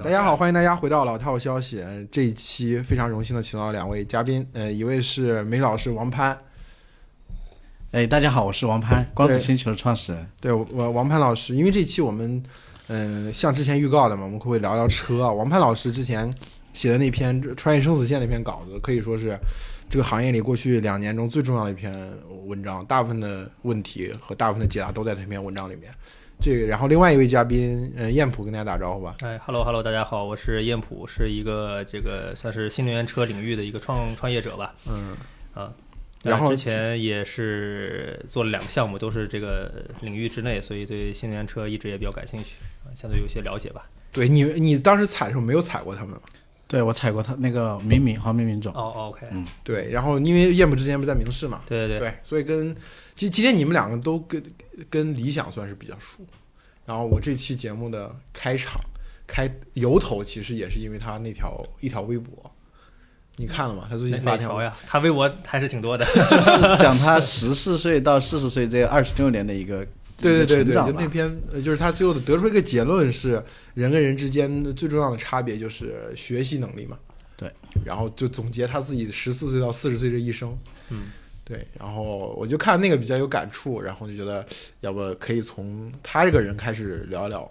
大家好，欢迎大家回到老套消息。这一期非常荣幸的请到了两位嘉宾，一位是美老师王潘。 大家好，我是王潘，光子星球的创始人。 对，我王潘老师，因为这期我们像之前预告的嘛，我们会聊聊车。王潘老师之前写的那篇《穿越生死线》那篇稿子，可以说是这个行业里过去2年中最重要的一篇文章，大部分的问题和大部分的解答都在这篇文章里面。然后另外一位嘉宾燕普跟大家打招呼吧。 Hello， 大家好，我是燕普，是一个这个算是新能源车领域的一个创业者吧。然后之前也是做了2个项目，都是这个领域之内，所以对新能源车一直也比较感兴趣，相对有些了解吧。 对，你当时踩的时候没有踩过他们吗？ 对，我踩过他那个黄明总。 OK。 对，然后因为燕普之前不是在明仕嘛， 对， 所以今天你们2个都跟理想算是比较熟。然后我这期节目的由头其实也是因为他一条微博。你看了吗？他最近发条呀，他微博还是挺多的， 就是讲他14岁到40岁这26年的一个对，就那篇就是他最后得出一个结论是人跟人之间最重要的差别就是学习能力嘛。 对， 然后就总结他自己14岁到40岁这一生。对，然后我就看那个比较有感触，然后就觉得要不可以从他这个人开始聊一聊。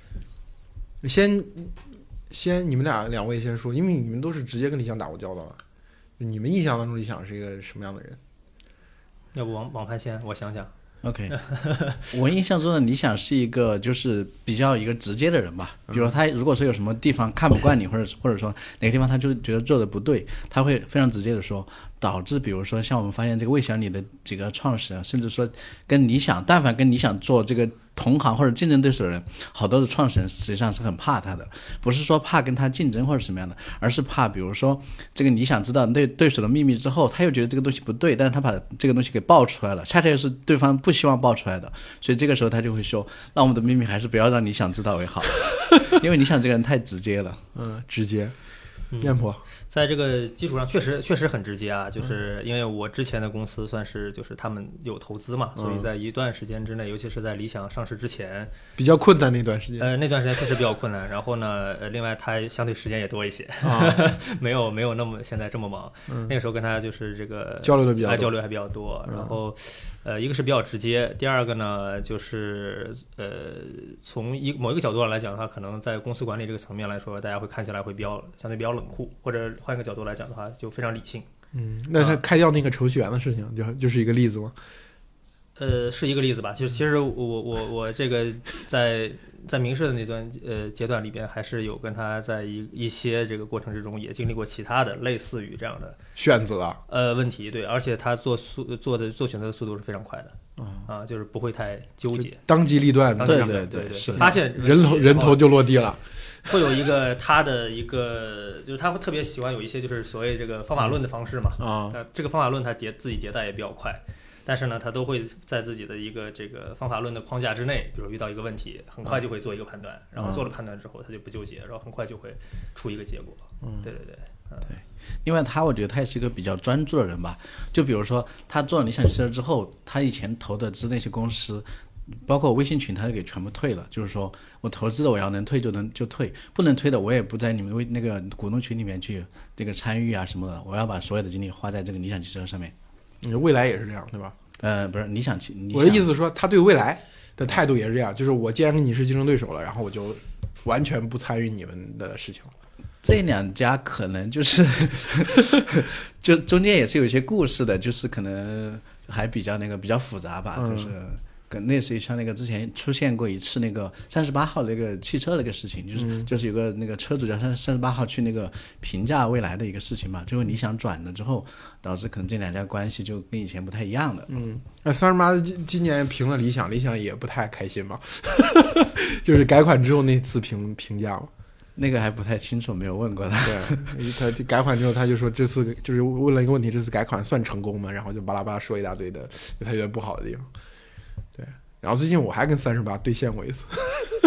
先你们两位先说，因为你们都是直接跟理想打过交道了，你们印象当中理想是一个什么样的人？ 要不王潘先，我想想。 OK， 我印象中的理想是一个就是比较一个直接的人吧。比如他如果说有什么地方看不惯你，或者说哪个地方他就觉得做的不对，他会非常直接的说，导致比如说像我们发现这个魏小李的几个创始人，甚至说跟理想，但凡跟理想做这个同行或者竞争对手的人，好多的创始人实际上是很怕他的，不是说怕跟他竞争或者什么样的，而是怕比如说这个理想知道对手的秘密之后，他又觉得这个东西不对，但是他把这个东西给爆出来了，恰恰又是对方不希望爆出来的，所以这个时候他就会说，那我们的秘密还是不要让理想知道为好，因为理想这个人太直接了。 直接。燕婆在这个基础上确实很直接啊，就是因为我之前的公司算是就是他们有投资嘛，所以在一段时间之内，尤其是在理想上市之前比较困难那段时间。那段时间确实比较困难，然后呢另外他相对时间也多一些，没有那么现在这么忙。那个时候跟他就是这个交流还比较多，然后一个是比较直接，第二个呢就是从某一个角度上来讲的话，可能在公司管理这个层面来说，大家会看起来会相对比较冷酷，或者换一个角度来讲的话，就非常理性。 那他开掉那个程序员的事情，就是一个例子吗？ 是一个例子吧。其实我这个在明仕的那段阶段里边，还是有跟他在一些这个过程之中也经历过其他的类似于这样的选择问题。对，而且他做选择的速度是非常快的。就是不会太纠结， 当机立断。 对， 是发现人头就落地了。 会有一个他的一个，就是他会特别喜欢有一些就是所谓这个方法论的方式嘛。这个方法论他自己迭代也比较快，但是呢，他都会在自己的一个这个方法论的框架之内，比如遇到一个问题，很快就会做一个判断，然后做了判断之后，他就不纠结，然后很快就会出一个结果。对。 因为我觉得他也是一个比较专注的人吧。就比如说他做了理想汽车之后，他以前投的资那些公司，包括微信群，他就给全部退了。就是说我投资的，我要能退就退，不能退的我也不在你们那个股东群里面去这个参与啊什么的。我要把所有的精力花在这个理想汽车上面。 未来也是这样，对吧？ 不是理想， 我的意思是说，他对未来的态度也是这样，就是我既然跟你是竞争对手了，然后我就完全不参与你们的事情了。 这2家可能就是就中间也是有一些故事的，就是可能还比较复杂吧。就是跟类似于像那个之前出现过一次那个38号那个汽车那个事情，就是有个那个车主叫38号去那个评价未来的一个事情嘛，最后理想转了之后，导致可能这2家关系就跟以前不太一样了。 那38今年评了理想也不太开心嘛，就是改款之后那次评价嘛。 那个还不太清楚，没有问过他。 对，他改款之后，他就说这次就是问了一个问题，这次改款算成功吗？然后就巴拉巴拉说一大堆的他觉得不好的地方。对，然后最近我还跟38对线过一次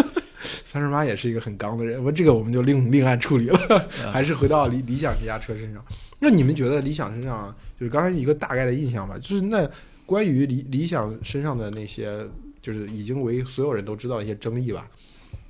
，38也是一个很刚的人，这个我们就另案处理了，还是回到理想这家车身上。那你们觉得理想身上，就是刚才一个大概的印象吧，就是那关于理想身上的那些，就是已经为所有人都知道的一些争议吧。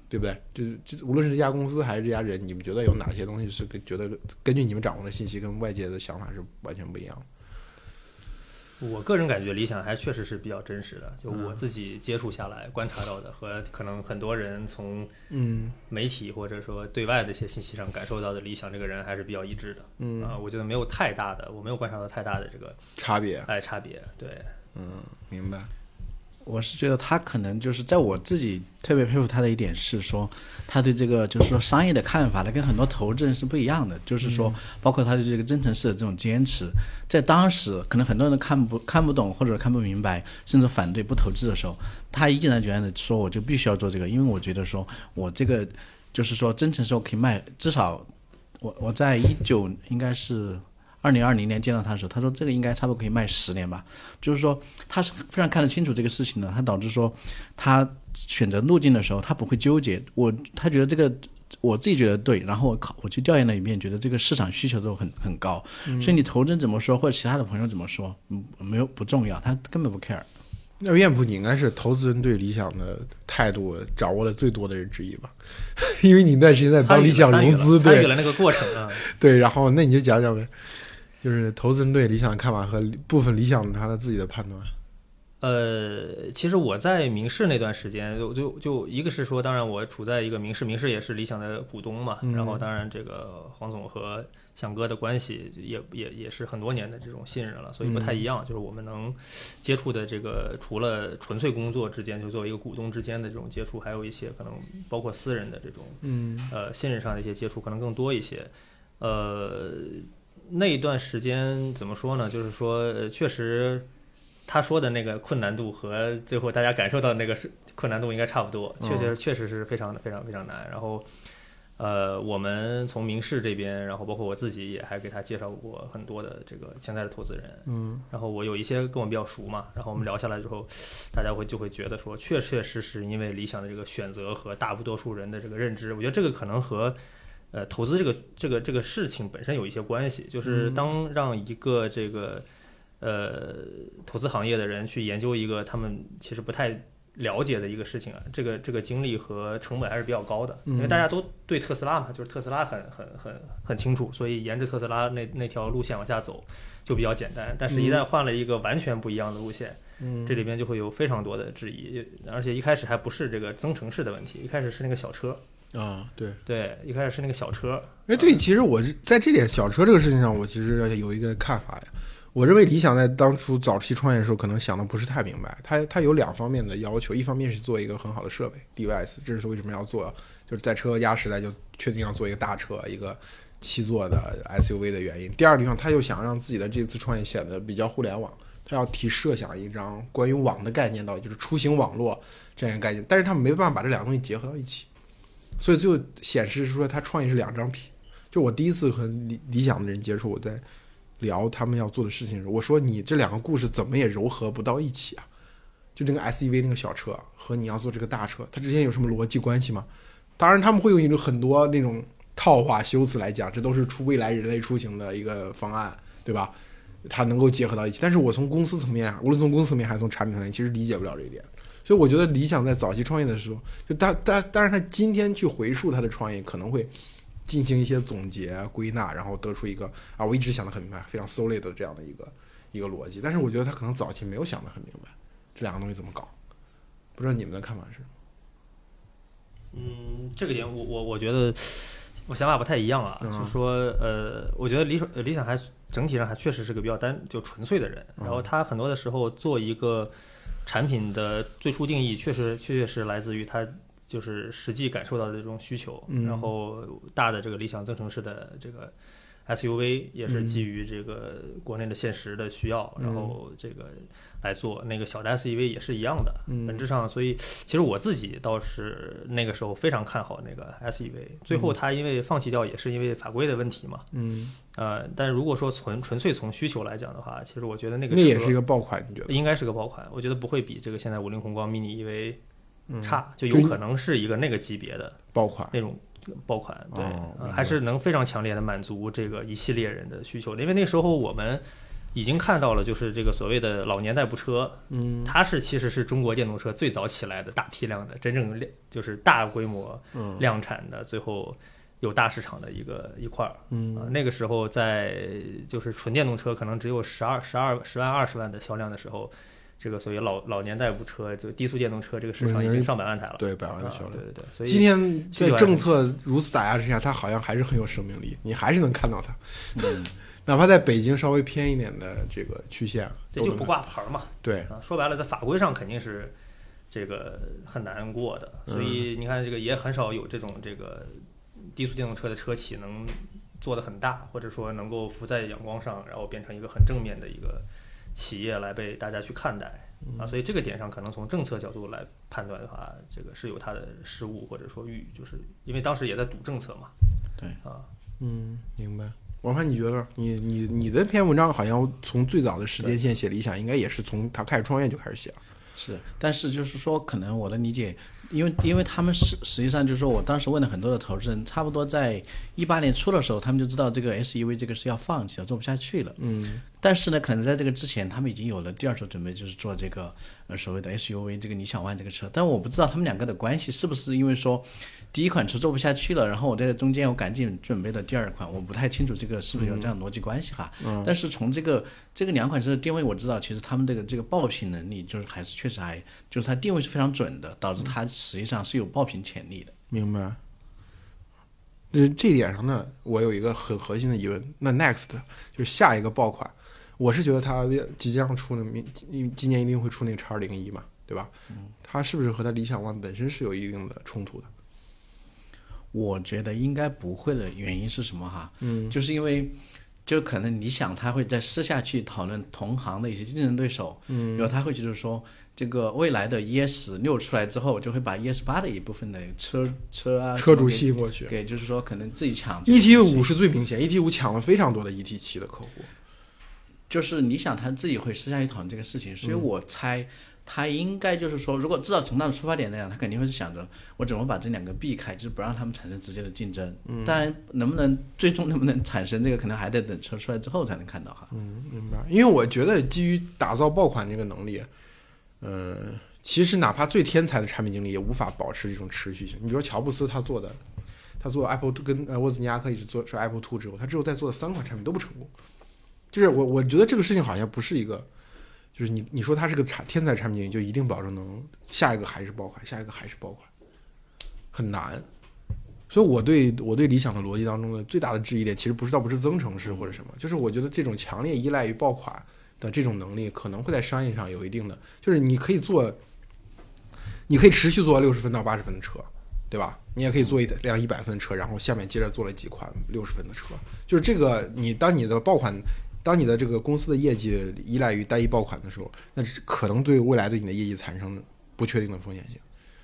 对不对？就是无论是这家公司还是这家人，你们觉得有哪些东西是觉得根据你们掌握的信息跟外界的想法是完全不一样的？ 我个人感觉理想还确实是比较真实的，就我自己接触下来观察到的，和可能很多人从媒体或者说对外的一些信息上感受到的理想这个人还是比较一致的。我觉得没有太大的，我没有观察到太大的这个差别。 差别，对， 明白。 我是觉得他可能就是在我自己特别佩服他的一点是说，他对这个就是说商业的看法，他跟很多投资人是不一样的。就是说，包括他对这个真诚式的这种坚持，在当时可能很多人看不懂或者看不明白，甚至反对不投资的时候，他毅然决然的说，我就必须要做这个，因为我觉得说我这个就是说真诚是我可以卖，至少我在应该是2020年见到他的时候，他说这个应该差不多可以卖10年吧。就是说他是非常看得清楚这个事情的，他导致说他选择路径的时候他不会纠结，他觉得这个我自己觉得对，然后我去调研了一遍，觉得这个市场需求都很高，所以你投资人怎么说或者其他的朋友怎么说不重要，他根本不 care。 那岳父，你应该是投资人对理想的态度掌握的最多的人之一吧？因为你那段时间在帮理想融资， 参与了那个过程啊。 对，然后那你就讲讲呗，就是投资人对理想的看法和部分理想他的自己的判断。 其实我在明世那段时间，就一个是说，当然我处在一个明世也是理想的股东嘛，然后当然这个黄总和翔哥的关系也是很多年的这种信任了，所以不太一样。就是我们能接触的这个，除了纯粹工作之间，就作为一个股东之间的这种接触，还有一些可能包括私人的这种信任上的一些接触可能更多一些。那一段时间怎么说呢？就是说确实。他说的那个困难度和最后大家感受到的那个困难度应该差不多，确实是非常非常非常难。然后，我们从明世这边，然后包括我自己也还给他介绍过很多的这个潜在的投资人，然后我有一些跟我比较熟嘛，然后我们聊下来之后，大家就会觉得说，确实因为理想的这个选择和大多数人的这个认知，我觉得这个可能和投资这个事情本身有一些关系，就是当让一个这个。投资行业的人去研究一个他们其实不太了解的一个事情啊，这个精力和成本还是比较高的，因为大家都对特斯拉嘛，就是特斯拉很清楚，所以沿着特斯拉那条路线往下走就比较简单。但是，一旦换了一个完全不一样的路线，这里边就会有非常多的质疑，而且一开始还不是这个增程式的问题，一开始是那个小车。对，一开始是那个小车。 对，其实我在这点小车这个事情上，我其实有一个看法呀。我认为理想在当初早期创业的时候，可能想的不是太明白。它有2方面的要求，一方面是做一个很好的设备 device， 这是为什么要做，就是在车压时代就确定要做一个大车，一个7座的 SUV 的原因。第二地方，他又想让自己的这次创业显得比较互联网，他要设想一张关于网的概念，到就是出行网络这样一个概念，但是他没办法把这2个东西结合到一起，所以就显示说他创业是2张皮。就我第一次和理想的人接触，我在聊他们要做的事情的时候，我说你这2个故事怎么也糅合不到一起啊？就这个 SUV 那个小车和你要做这个大车，它之间有什么逻辑关系吗？当然他们会用一种很多那种套话修辞来讲，这都是未来人类出行的一个方案，对吧？它能够结合到一起。但是我从公司层面，无论从公司层面还是从产品层面，其实理解不了这一点。所以我觉得理想在早期创业的时候，就当然他今天去回溯他的创业，可能会进行一些总结归纳，然后得出一个我一直想得很明白，非常 solid 的这样的一个逻辑。但是我觉得他可能早期没有想得很明白这2个东西怎么搞。不知道你们的看法是？ 这个点我觉得我想法不太一样啊。就是说我觉得理想还整体上还确实是个比较就纯粹的人，然后他很多的时候做一个产品的最初定义，确实是来自于他就是实际感受到的这种需求，然后大的这个理想增程式的这个 SUV 也是基于这个国内的现实的需要，然后这个来做。那个小的 SUV 也是一样的，本质上，所以其实我自己倒是那个时候非常看好那个 SUV， 最后它因为放弃掉也是因为法规的问题嘛，但如果说纯粹从需求来讲的话，其实我觉得那也是一个爆款，你觉得？ 应该是个爆款，我觉得不会比这个现在50宏光 mini EV差，就有可能是一个那个级别的爆款那种爆款，对，还是能非常强烈的满足这个一系列人的需求的。因为那时候我们已经看到了，就是这个所谓的老年代步车，它其实是中国电动车最早起来的大批量的真正就是大规模量产的，最后有大市场的一块儿。那个时候在就是纯电动车可能只有10万20万的销量的时候，这个所谓老年代步车就低速电动车这个市场已经上百万台了， 对，100万的销量。 对，所以今天在政策如此打压之下，它好像还是很有生命力，你还是能看到它。哪怕在北京稍微偏一点的这个区县， 这就不挂牌嘛。 对， 说白了，在法规上肯定是这个很难过的，所以你看这个也很少有这种这个低速电动车的车企能做得很大，或者说能够浮在阳光上，然后变成一个很正面的一个企业来被大家去看待所以这个点上可能从政策角度来判断的话，这个是有它的失误，或者说就是因为当时也在赌政策嘛。 对明白。王帆，你觉得你的篇文章好像从最早的时间线写理想，应该也是从他开始创业就开始写了。 是，但是就是说，可能我的理解，因为他们实际上就是说我当时问了很多的投资人，差不多在18年初的时候，他们就知道这个 SUV 这个是要放弃了，做不下去了。但是呢，可能在这个之前，他们已经有了第二手准备，就是做这个所谓的 SUV 这个理想 ONE 这个车。但我不知道他们两个的关系是不是因为说第一款车做不下去了，然后我在中间我赶紧准备了第二款，我不太清楚这个是不是有这样逻辑关系哈。但是从这个两款车的定位，我知道其实他们这个爆品能力就是还是确实还就是它定位是非常准的，导致它实际上是有爆品潜力的。 明白。这一点上呢，我有一个很核心的疑问，那 Next 就是下一个爆款，我是觉得它即将出的，今年一定会出那个 X201 嘛，对吧？它是不是和它理想 ONE 本身是有一定的冲突的？ 我觉得应该不会的，原因是什么哈？就是因为就可能理想他会在私下去讨论同行的一些竞争对手，然后他会就是说这个未来的 ES6 出来之后，就会把 ES8 的一部分的车主吸引过去， 对，就是说可能自己抢。 ET5 是最明显，ET5 抢了非常多的 ET7 的客户， 就是理想他自己会私下去讨论这个事情，所以我猜。他应该就是说，如果至少从他的出发点来讲，他肯定会是想着我怎么把这两个避开，就是不让他们产生直接的竞争。当然，最终能不能产生这个，可能还得等车出来之后才能看到哈。 明白。因为我觉得基于打造爆款这个能力，其实哪怕最天才的产品经理也无法保持这种持续性。你比如说乔布斯他做 Apple 跟沃兹尼亚克一直做出 Apple II 之后，他之后再做的3款产品都不成功。就是我觉得这个事情好像不是一个。就是你说他是个天才产品经理，就一定保证能下一个还是爆款，下一个还是爆款，很难。所以我对理想的逻辑当中的最大的质疑点，其实不是增程式或者什么，就是我觉得这种强烈依赖于爆款的这种能力，可能会在商业上有一定的，就是你可以持续做60分到80分的车，对吧？你也可以做一辆100分的车，然后下面接着做了几款60分的车，就是这个当你的这个公司的业绩依赖于单一爆款的时候，那可能对未来对你的业绩产生不确定的风险性。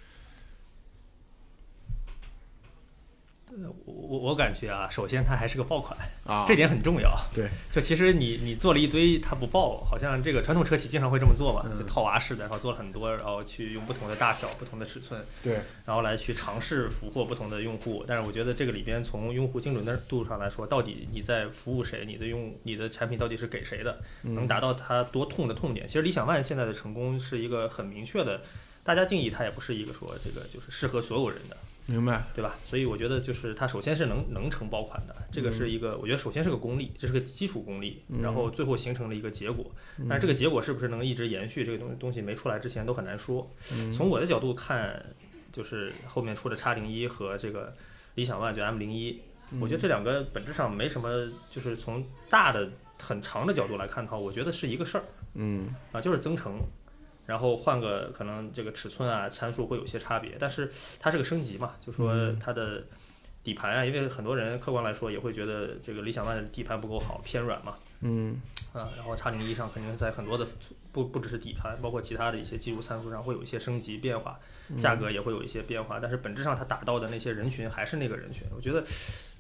我感觉啊，首先它还是个爆款啊， 这点很重要。 对， 就其实你做了一堆，它不爆，好像这个传统车企经常会这么做嘛，就套娃式的，然后做了很多，然后去用不同的大小、不同的尺寸， 对， 然后来去尝试俘获不同的用户。但是我觉得这个里边从用户精准度上来说，到底你在服务谁，你的产品到底是给谁的，能达到它多痛的痛点。其实理想 ONE 现在的成功是一个很明确的，大家定义它也不是一个说这个就是适合所有人的。 明白， 对吧？所以我觉得就是它首先是能成爆款的，这个是一个我觉得首先是个功力，这是个基础功力，然后最后形成了一个结果。但是这个结果是不是能一直延续，这个东西没出来之前都很难说。从我的角度看，就是后面出的X01和这个理想 ONE 就 M01，我觉得这两个本质上没什么，就是从大的很长的角度来看的话，我觉得是一个事儿。就是增程。然后换个可能这个尺寸啊参数会有些差别，但是它是个升级嘛，就说它的底盘啊，因为很多人客观来说也会觉得这个理想 ONE 的底盘不够好，偏软嘛。然后X01上肯定在很多的不只是底盘，包括其他的一些技术参数上会有一些升级变化，价格也会有一些变化，但是本质上它打到的那些人群还是那个人群。我觉得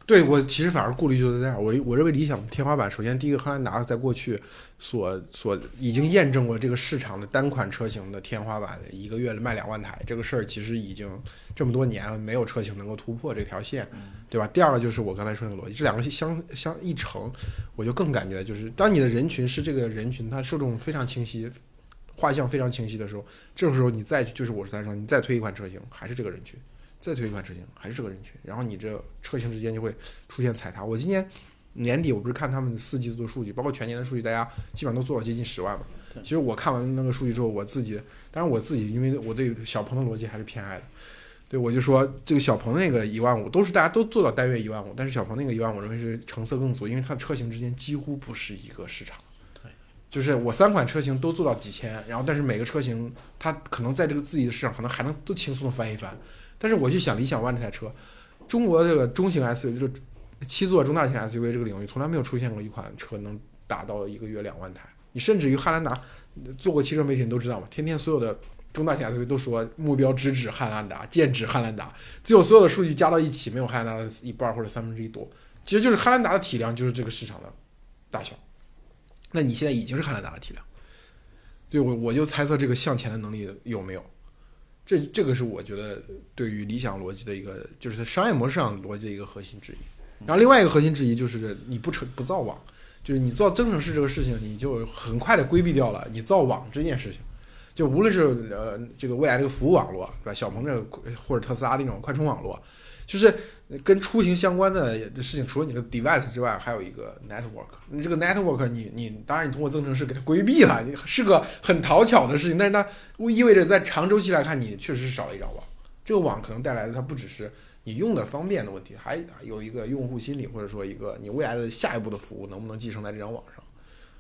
对，我其实反而顾虑就是在这儿。我认为理想天花板，首先第一个，汉兰达在过去所已经验证过这个市场的单款车型的天花板，一个月卖2万台，这个事儿其实已经这么多年没有车型能够突破这条线，对吧？第二个就是我刚才说的逻辑，这两个相一乘，我就更感觉就是，当你的人群是这个人群，它受众非常清晰，画像非常清晰的时候，这个时候你再就是我刚才说，你再推一款车型，还是这个人群。再推一款车型还是这个人群，然后你这车型之间就会出现踩踏。我今年年底我不是看他们4季度的数据，包括全年的数据，大家基本上都做到接近10万嘛。其实我看完那个数据之后，当然我自己因为我对小鹏的逻辑还是偏爱的，对我就说这个小鹏那个15000都是大家都做到单月15000，但是小鹏那个15000我认为是成色更足，因为它的车型之间几乎不是一个市场。就是我3款车型都做到几千，然后但是每个车型它可能在这个自己的市场可能还能都轻松的翻一番。但是我去想理想 ONE 这台车，中国这个中型 SUV 就是7座中大型 SUV 这个领域从来没有出现过一款车能达到一个月2万台。你甚至于汉兰达做过汽车媒体人都知道嘛，天天所有的中大型 SUV 都说目标直指汉兰达，剑指汉兰达，最后所有的数据加到一起没有汉兰达的一半或者1/3多，其实就是汉兰达的体量就是这个市场的大小。那你现在已经是汉兰达的体量，对，我就猜测这个向前的能力有没有。这个是我觉得对于理想逻辑的一个，就是在商业模式上逻辑的一个核心质疑。然后另外一个核心质疑就是你不造网，就是你造增程式这个事情，你就很快的规避掉了你造网这件事情。就无论是这个未来这个服务网络，对吧？小鹏这个或者特斯拉那种快充网络，就是跟出行相关的事情，除了你的 device 之外，还有一个 network。你这个 network， 你当然你通过增程式给它规避了，是个很讨巧的事情，但是它意味着在长周期来看，你确实是少了一张网。这个网可能带来的它不只是你用的方便的问题，还有一个用户心理，或者说一个你未来的下一步的服务能不能继承在这张网上。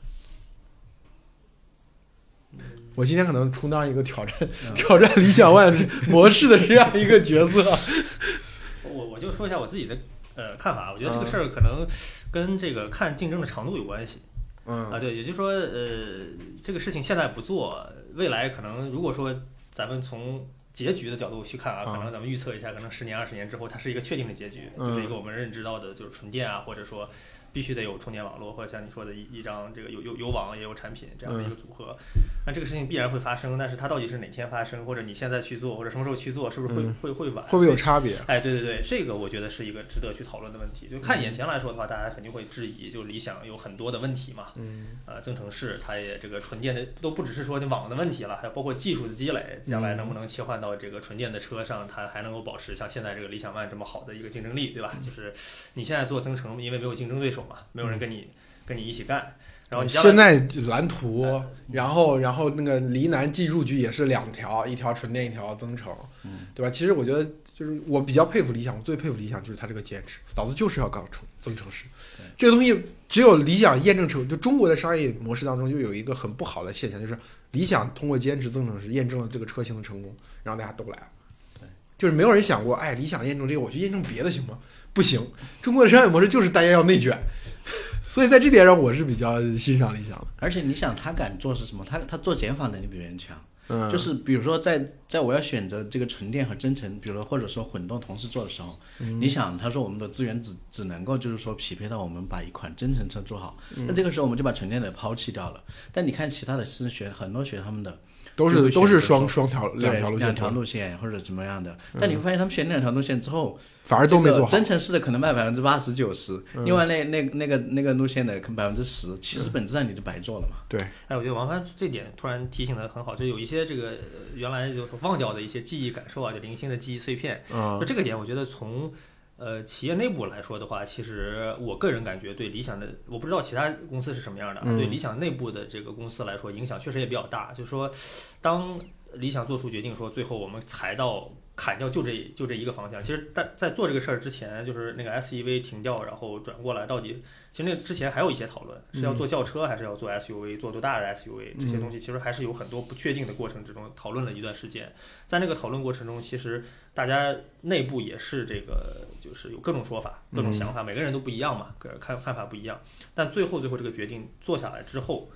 我今天可能充当一个挑战理想 ONE 模式的这样一个角色。 我就说一下我自己的看法，我觉得这个事儿可能跟这个看竞争的长度有关系。对，也就是说这个事情现在不做，未来可能如果说咱们从结局的角度去看啊，可能咱们预测一下，可能10年20年之后它是一个确定的结局，就是一个我们认知到的就是纯电啊，或者说必须得有充电网络，或者像你说的一张这个有网也有产品这样的一个组合。那这个事情必然会发生，但是它到底是哪天发生，或者你现在去做，或者什么时候去做，是不是会晚？会不会有差别？ 哎，对，这个我觉得是一个值得去讨论的问题。就看眼前来说的话，大家肯定会质疑，就理想有很多的问题嘛。增程式它也这个纯电的都不只是说这网的问题了，还有包括技术的积累，将来能不能切换到这个纯电的车上，它还能够保持像现在这个理想 ONE 这么好的一个竞争力，对吧？就是你现在做增程，因为没有竞争对手嘛，没有人跟你一起干。然后现在蓝图，然后那个离南进入局也是2条，一条纯电，一条增程，对吧？其实我觉得就是我比较佩服理想，我最佩服理想就是他这个坚持，老子就是要搞增程式。这个东西只有理想验证成，就中国的商业模式当中就有一个很不好的现象，就是理想通过坚持增程式验证了这个车型的成功，然后大家都来了。就是没有人想过，哎，理想验证这个，我去验证别的行吗？不行，中国的商业模式就是大家要内卷。所以在这点上我是比较欣赏理想的。 而且你想他敢做是什么？他做减法能力比别人强。就是比如说在我要选择这个纯电和增程，比如说或者说混动同时做的时候，你想他说我们的资源只能够就是说匹配到我们把一款增程车做好，那这个时候我们就把纯电的抛弃掉了。但你看其他的是很多学他们的都是两条路线或者怎么样的，但你会发现他们选2条路线之后， 反而都没做好。 增程式的可能卖80%、90%，另外那个路线的可能10%，其实本质上你就白做了嘛。 对， 我觉得王帆这点突然提醒的很好，就有一些这个原来就是忘掉的一些记忆感受啊，就零星的记忆碎片。就这个点，我觉得从企业内部来说的话，其实我个人感觉对理想的，我不知道其他公司是什么样的，对理想内部的这个公司来说，影响确实也比较大。就是说，当理想做出决定说最后我们砍掉就这一个方向，其实在做这个事儿之前，就是那个 SEV 停掉，然后转过来，到底其实那之前还有一些讨论，是要做轿车还是要做 SUV， 做多大的 SUV， 这些东西其实还是有很多不确定的过程之中讨论了一段时间。在那个讨论过程中，其实大家内部也是这个就是有各种说法、各种想法，每个人都不一样嘛，看法不一样。但最后这个决定做下来之后，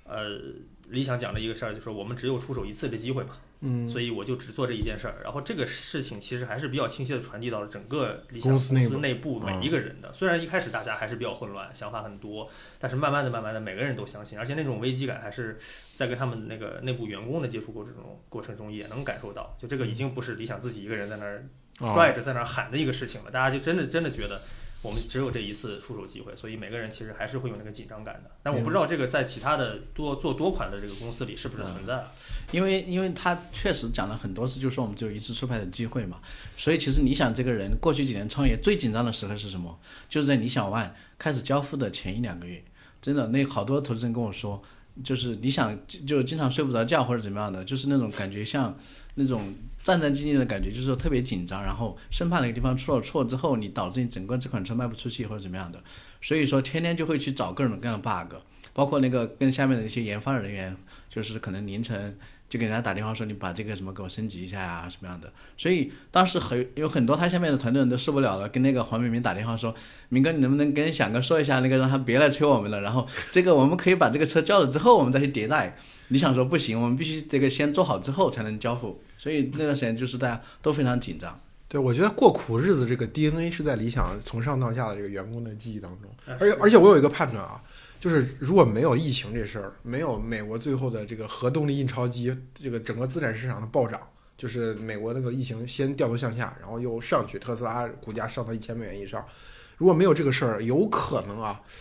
理想讲的一个事儿就是我们只有出手一次的机会嘛，所以我就只做这一件事儿。然后这个事情其实还是比较清晰的传递到了整个理想公司内部每一个人的。虽然一开始大家还是比较混乱，想法很多，但是慢慢的每个人都相信，而且那种危机感还是在跟他们那个内部员工的接触过程中也能感受到。就这个已经不是理想自己一个人在那儿拽着在那儿喊的一个事情了，大家就真的觉得我们只有这一次出手机会，所以每个人其实还是会有那个紧张感的。但我不知道这个在其他的做多款的这个公司里是不是存在。 因为他确实讲了很多次，就是说我们只有一次出牌的机会嘛。所以其实理想这个人过去几年创业最紧张的时刻是什么？就是在理想ONE开始交付的前1-2个月，真的那好多投资人跟我说，就是理想就经常睡不着觉或者怎么样的，就是那种感觉像那种战战兢兢的感觉，就是说特别紧张，然后生怕哪个地方出了错之后，你导致你整个这款车卖不出去或者怎么样的，所以说天天就会去找各种各样的 bug， 包括那个跟下面的一些研发人员，就是可能凌晨就给人家打电话说你把这个什么给我升级一下呀什么样的，所以当时有很多他下面的团队人都受不了了，跟那个黄明明打电话说，明哥你能不能跟响哥说一下，那个让他别来催我们了，然后这个我们可以把这个车交了之后我们再去迭代。理想说不行，我们必须这个先做好之后才能交付，所以那段时间就是大家都非常紧张。 对，我觉得过苦日子这个 DNA 是在理想从上到下的这个员工的记忆当中。而且我有一个判断啊，就是如果没有疫情这事儿，没有美国最后的这个核动力印钞机，这个整个资产市场的暴涨，就是美国那个疫情先掉头向下，然后又上去，特斯拉股价上到$1000以上，如果没有这个事儿，有可能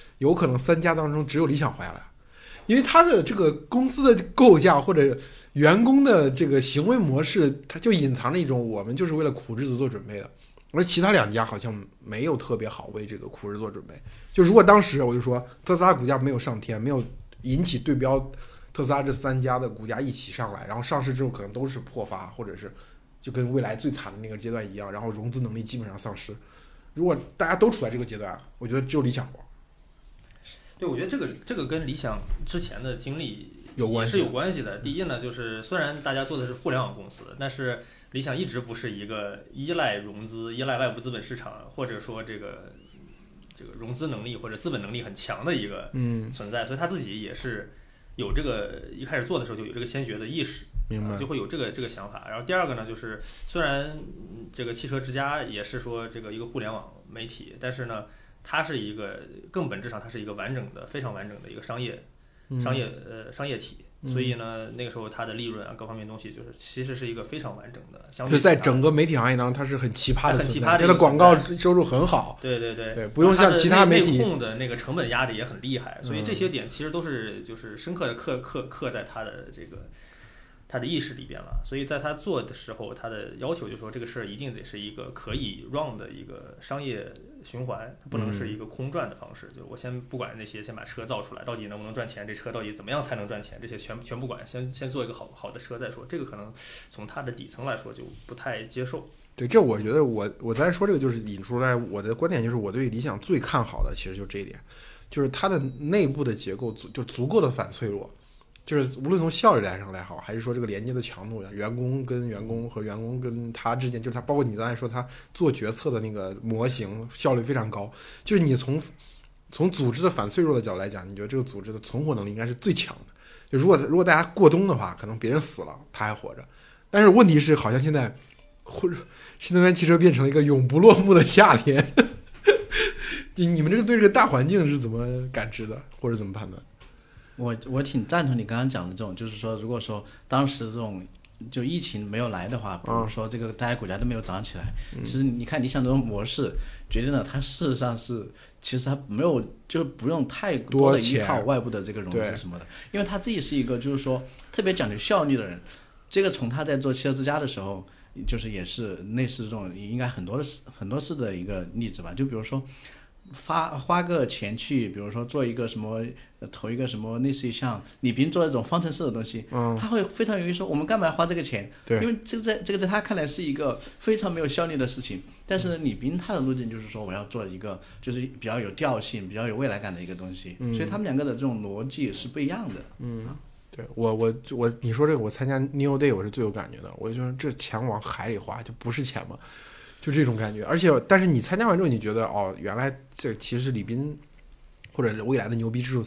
3家当中只有理想活下来。因为他的这个公司的构架或者员工的这个行为模式，它就隐藏着一种我们就是为了苦日子做准备的，而其他2家好像没有特别好为这个苦日子做准备。就如果当时我就说特斯拉股价没有上天，没有引起对标特斯拉这3家的股价一起上来，然后上市之后可能都是破发，或者是就跟未来最惨的那个阶段一样，然后融资能力基本上丧失。如果大家都处在这个阶段，我觉得只有理想活。 对，我觉得这个跟理想之前的经历也是有关系的。第一呢，就是虽然大家做的是互联网公司，但是理想一直不是一个依赖融资、依赖外部资本市场，或者说这个融资能力或者资本能力很强的一个存在，所以他自己也是有这个一开始做的时候就有这个先决的意识， 明白， 就会有这个想法。然后第二个呢，就是虽然这个汽车之家也是说这个一个互联网媒体，但是呢，它是一个更本质上它是一个非常完整的一个商业体，所以呢，那个时候它的利润啊各方面东西就是其实是一个非常完整的，相对就在整个媒体行业当中它是很奇葩的， 它的广告收入很好， 对， 不用像其他媒体内控的那个成本压的也很厉害，所以这些点其实都是就是深刻的刻在它的这个他的意识里边了，所以在他做的时候，他的要求就是说这个事儿一定得是一个可以 run 的一个商业循环，它不能是一个空转的方式。就我先不管那些，先把车造出来，到底能不能赚钱，这车到底怎么样才能赚钱，这些全不管，先做一个好的车再说。这个可能从它的底层来说就不太接受。 对，这我觉得我在说这个就是引出来我的观点，就是我对理想最看好的其实就这一点，就是它的内部的结构就足够的反脆弱。就是无论从效率上来好，还是说这个连接的强度，员工跟员工和员工跟他之间，就是他包括你刚才说他做决策的那个模型效率非常高。就是你从组织的反脆弱的角度来讲，你觉得这个组织的存活能力应该是最强的。就如果大家过冬的话，可能别人死了他还活着，但是问题是好像现在新能源汽车变成了一个永不落幕的夏天。你们对这个大环境是怎么感知的，或者怎么判断？ 我挺赞同你刚刚讲的这种，就是说，如果说当时这种就疫情没有来的话，比如说这个大家股价都没有涨起来，其实你看理想这种模式决定了它事实上是其实它没有就不用太多的依靠外部的这个融资什么的，因为他自己是一个就是说特别讲究效率的人。这个从他在做汽车之家的时候，就是也是类似这种应该很多次的一个例子吧，就比如说。花个钱去，比如说做一个什么，投一个什么类似于像李斌做那种方程式的东西，他会非常容易说我们干嘛要花这个钱？ 对， 因为这个在他看来是一个非常没有效率的事情。但是李斌他的路径就是说我要做一个就是比较有调性、比较有未来感的一个东西，所以他们两个的这种逻辑是不一样的。 对我你说这个，我参加 New Day 我是最有感觉的，我就说这钱往海里花就不是钱嘛。就这种感觉，但是你参加完之后，你觉得哦，原来这其实是李斌或者是未来的牛逼之处，他在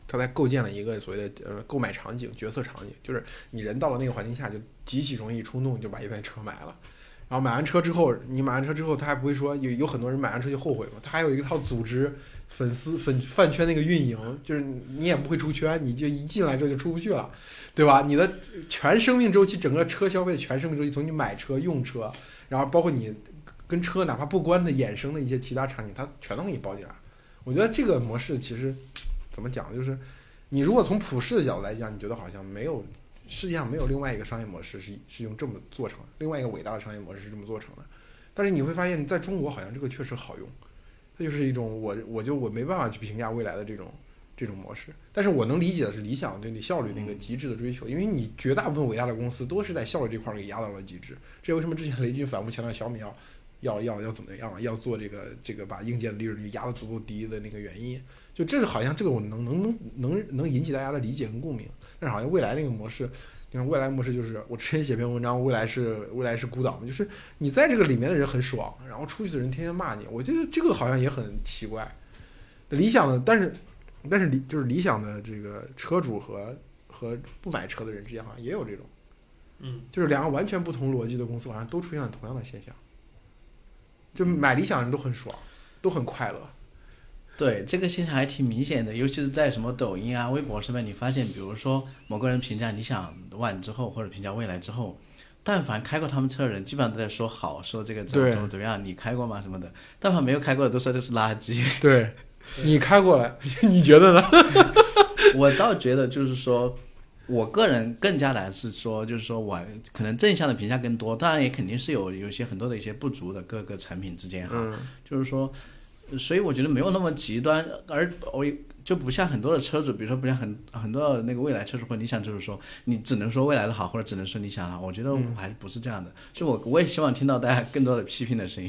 它在构建了一个所谓的购买场景、决策场景，就是你人到了那个环境下，就极其容易冲动就把一台车买了。然后买完车之后，他还不会说有很多人买完车就后悔嘛，他还有一套组织饭圈那个运营，就是你也不会出圈，你就一进来之后就出不去了，对吧？你的全生命周期，整个车消费的全生命周期，从你买车、用车，然后包括你跟车哪怕不关的衍生的一些其他场景，它全都给你包进来。我觉得这个模式其实怎么讲，就是你如果从普世的角度来讲，你觉得好像世界上没有另外一个商业模式是用这么做成的，另外一个伟大的商业模式是这么做成的。但是你会发现在中国好像这个确实好用，它就是一种我没办法去评价未来的这种模式。但是我能理解的是理想对你效率那个极致的追求，因为你绝大部分伟大的公司都是在效率这块给压到了极致。这为什么之前雷军反复强调小米要怎么样，要做这个把硬件的利润率压得足够低的那个原因。就这是好像这个我能引起大家的理解跟共鸣。但是好像未来那个模式，你看未来模式就是我之前写篇文章，未来是孤岛，就是你在这个里面的人很爽，然后出去的人天天骂你。我觉得这个好像也很奇怪。理想的，但是就是理想的这个车主和不买车的人之间好像也有这种，就是两个完全不同逻辑的公司好像都出现了同样的现象。就买理想的人都很爽，都很快乐。 对，这个现象还挺明显的，尤其是在什么抖音啊、微博上面，你发现，比如说某个人评价理想 ONE 之后，或者评价蔚来之后，但凡开过他们车的人，基本上都在说好，说这个怎么样，你开过吗什么的。但凡没有开过的，都说这是垃圾。 对，你开过来，你觉得呢？ 我倒觉得就是说，我个人更加的是说，就是说我可能正向的评价更多，当然也肯定是有些很多的一些不足的各个产品之间哈，就是说。所以我觉得没有那么极端，而我就不像很多的车主，比如说不像很多那个蔚来车主或理想车主说，你只能说蔚来的好，或者只能说理想好。我觉得我还是不是这样的，所以我也希望听到大家更多的批评的声音。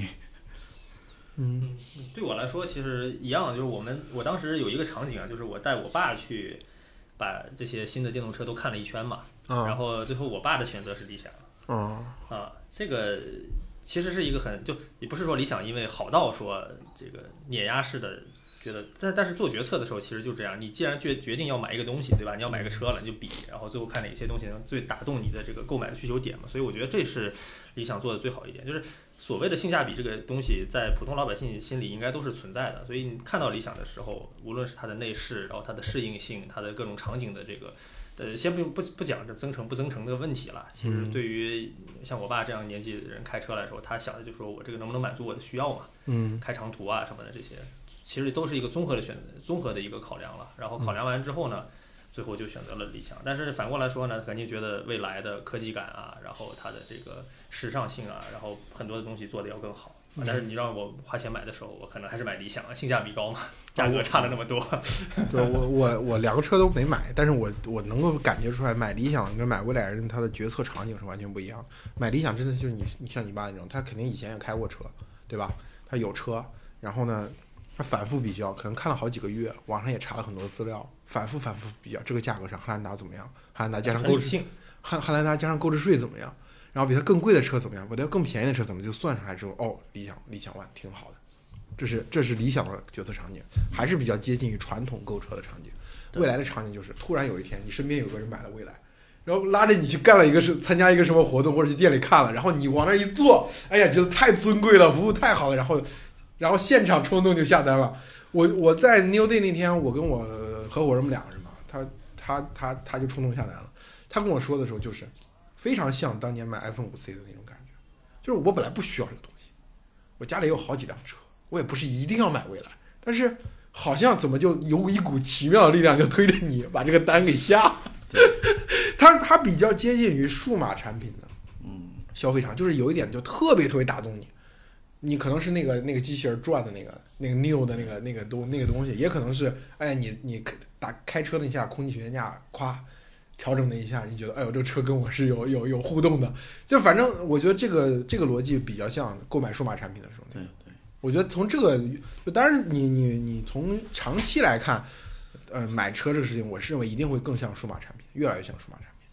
对我来说其实一样，就是我当时有一个场景啊，就是我带我爸去把这些新的电动车都看了一圈嘛，然后最后我爸的选择是理想。这个。其实是一个也不是说理想因为好到说这个碾压式的觉得，但是做决策的时候其实就这样，你既然决定要买一个东西，对吧？你要买个车了，你就比，然后最后看哪些东西能最打动你的这个购买的需求点嘛。所以我觉得这是理想做的最好一点，就是所谓的性价比这个东西在普通老百姓心里应该都是存在的。所以你看到理想的时候，无论是它的内饰，然后它的适应性，它的各种场景的这个。先不讲这增程不增程的问题了。其实对于像我爸这样年纪的人开车来说，他想的就是说我这个能不能满足我的需要嘛？开长途啊什么的这些，其实都是一个综合的一个考量了。然后考量完之后呢，最后就选择了理想。但是反过来说呢，肯定觉得未来的科技感啊，然后它的这个时尚性啊，然后很多的东西做得要更好。但是你让我花钱买的时候，我可能还是买理想，性价比高嘛，价格差了那么多。 对，我两个车都没买，但是我能够感觉出来，买理想跟买蔚来人他的决策场景是完全不一样。买理想真的就是你像你爸那种，他肯定以前也开过车，对吧？他有车，然后呢，他反复比较，可能看了好几个月，网上也查了很多资料，反复比较这个价格上，汉兰达怎么样？汉兰达加上购置汉兰达加上购置税怎么样？然后比它更贵的车怎么样？比它更便宜的车怎么就算出来之后，理想 ONE 挺好的，这是理想的决策场景，还是比较接近于传统购车的场景。未来的场景就是突然有一天你身边有个人买了蔚来，然后拉着你去参加一个什么活动，或者去店里看了，然后你往那一坐，哎呀，觉得太尊贵了，服务太好了，然后现场冲动就下单了。我在 New Day 那天，我跟我合伙人们两个人嘛，他就冲动下单了。他跟我说的时候就是非常像当年买 iPhone 5C 的那种感觉，就是我本来不需要这个东西，我家里有好几辆车，我也不是一定要买蔚来，但是好像怎么就有一股奇妙的力量就推着你把这个单给下了。它比较接近于数码产品的消费场，就是有一点就特别打动你。你可能是那个机器人转的那个 Neo 的那个东西，也可能是你开车那下空气悬悬架夸调整了一下，你觉得这个车跟我是有互动的，就反正我觉得这个逻辑比较像购买数码产品的时候。 对， 我觉得从这个，当然你从长期来看，买车这个事情，我是认为一定会更像数码产品，越来越像数码产品。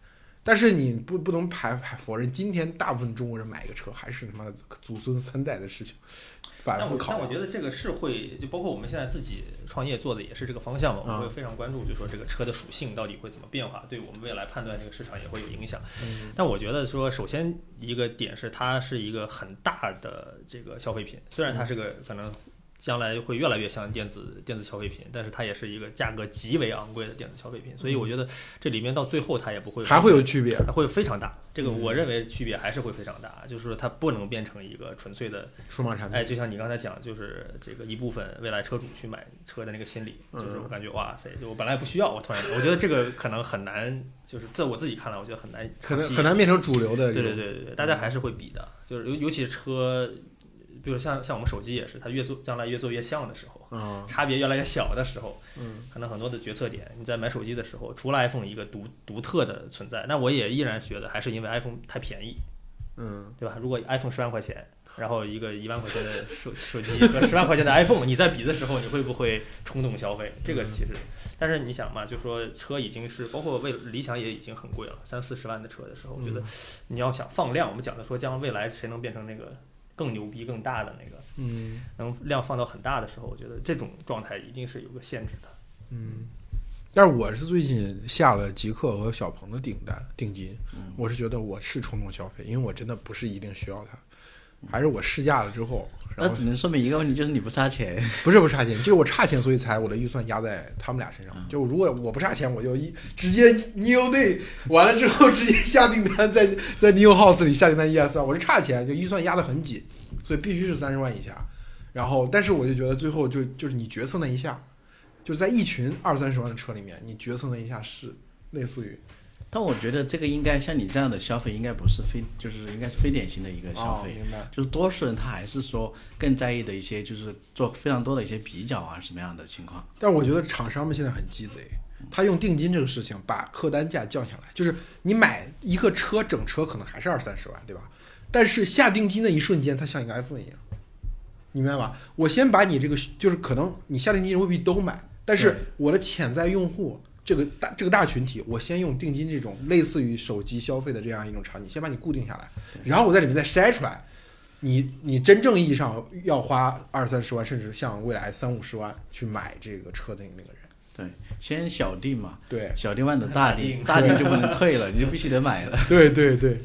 但是你不能否认，今天大部分中国人买一个车还是他妈的祖孙3代的事情，反复考量。 但我觉得这个是会，就包括我们现在自己创业做的也是这个方向嘛，我们会非常关注，就说这个车的属性到底会怎么变化，对我们未来判断这个市场也会有影响。但我觉得说，首先一个点是它是一个很大的这个消费品，虽然它是个可能将来会越来越像电子消费品，但是它也是一个价格极为昂贵的电子消费品，所以我觉得这里面到最后它也不会还会有区别， 它会非常大。这个我认为区别还是会非常大，就是说它不能变成一个纯粹的数码产品。 就像你刚才讲，就是这个一部分未来车主去买车的那个心理，就是我感觉哇塞，就我本来不需要，我突然我觉得这个可能很难，就是在我自己看来，我觉得很难变成主流的。 对，大家还是会比的，就是尤其是车。比如像我们手机也是，它将来越做越像的时候，差别越来越小的时候，可能很多的决策点，你在买手机的时候，除了 iPhone 一个独特的存在，那我也依然觉得还是因为 iPhone 太便宜，对吧？如果 iPhone10万块钱，然后一个1万块钱的手机和10万块钱的 iPhone， 你在比的时候，你会不会冲动消费？这个其实，但是你想嘛，就说车已经是包括理想也已经很贵了，30-40万的车的时候，我觉得你要想放量，我们讲的说将未来谁能变成那个更牛逼、更大的那个，能量放到很大的时候，我觉得这种状态一定是有个限制的。 但是我是最近下了极客和小鹏的定金，我是觉得我是冲动消费，因为我真的不是一定需要它，还是我试驾了之后。 那只能说明一个问题，就是你不差钱。 不是差钱，就是我差钱，所以才我的预算压在他们俩身上。就如果我不差钱，我就直接 Neo Day 完了之后直接下订单，在 Neo House 里下订单1S2。我是差钱，就预算压得很紧，所以必须是30万以下。然后，但是我就觉得最后就是你决策那一下，就在一群20-30万的车里面，你决策那一下是类似于。 但我觉得这个应该像你这样的消费，应该不是就是应该是非典型的一个消费， 明白。 就是多数人他还是说更在意的一些，就是做非常多的一些比较啊，什么样的情况。 但我觉得厂商们现在很鸡贼，他用定金这个事情把客单价降下来，就是你买一个车整车可能还是20-30万，对吧？但是下定金的一瞬间，它像一个 iPhone 一样，你明白吧？我先把你这个，就是可能你下定金未必都买，但是我的潜在用户。这个大群体，我先用定金这种类似于手机消费的这样一种场景，先把你固定下来，然后我在里面再筛出来，你真正意义上要花20-30万，甚至像未来30-50万去买这个车的那个人， 对，先小定嘛， 对， 小定万的大定就不能退了，你就必须得买了， 对。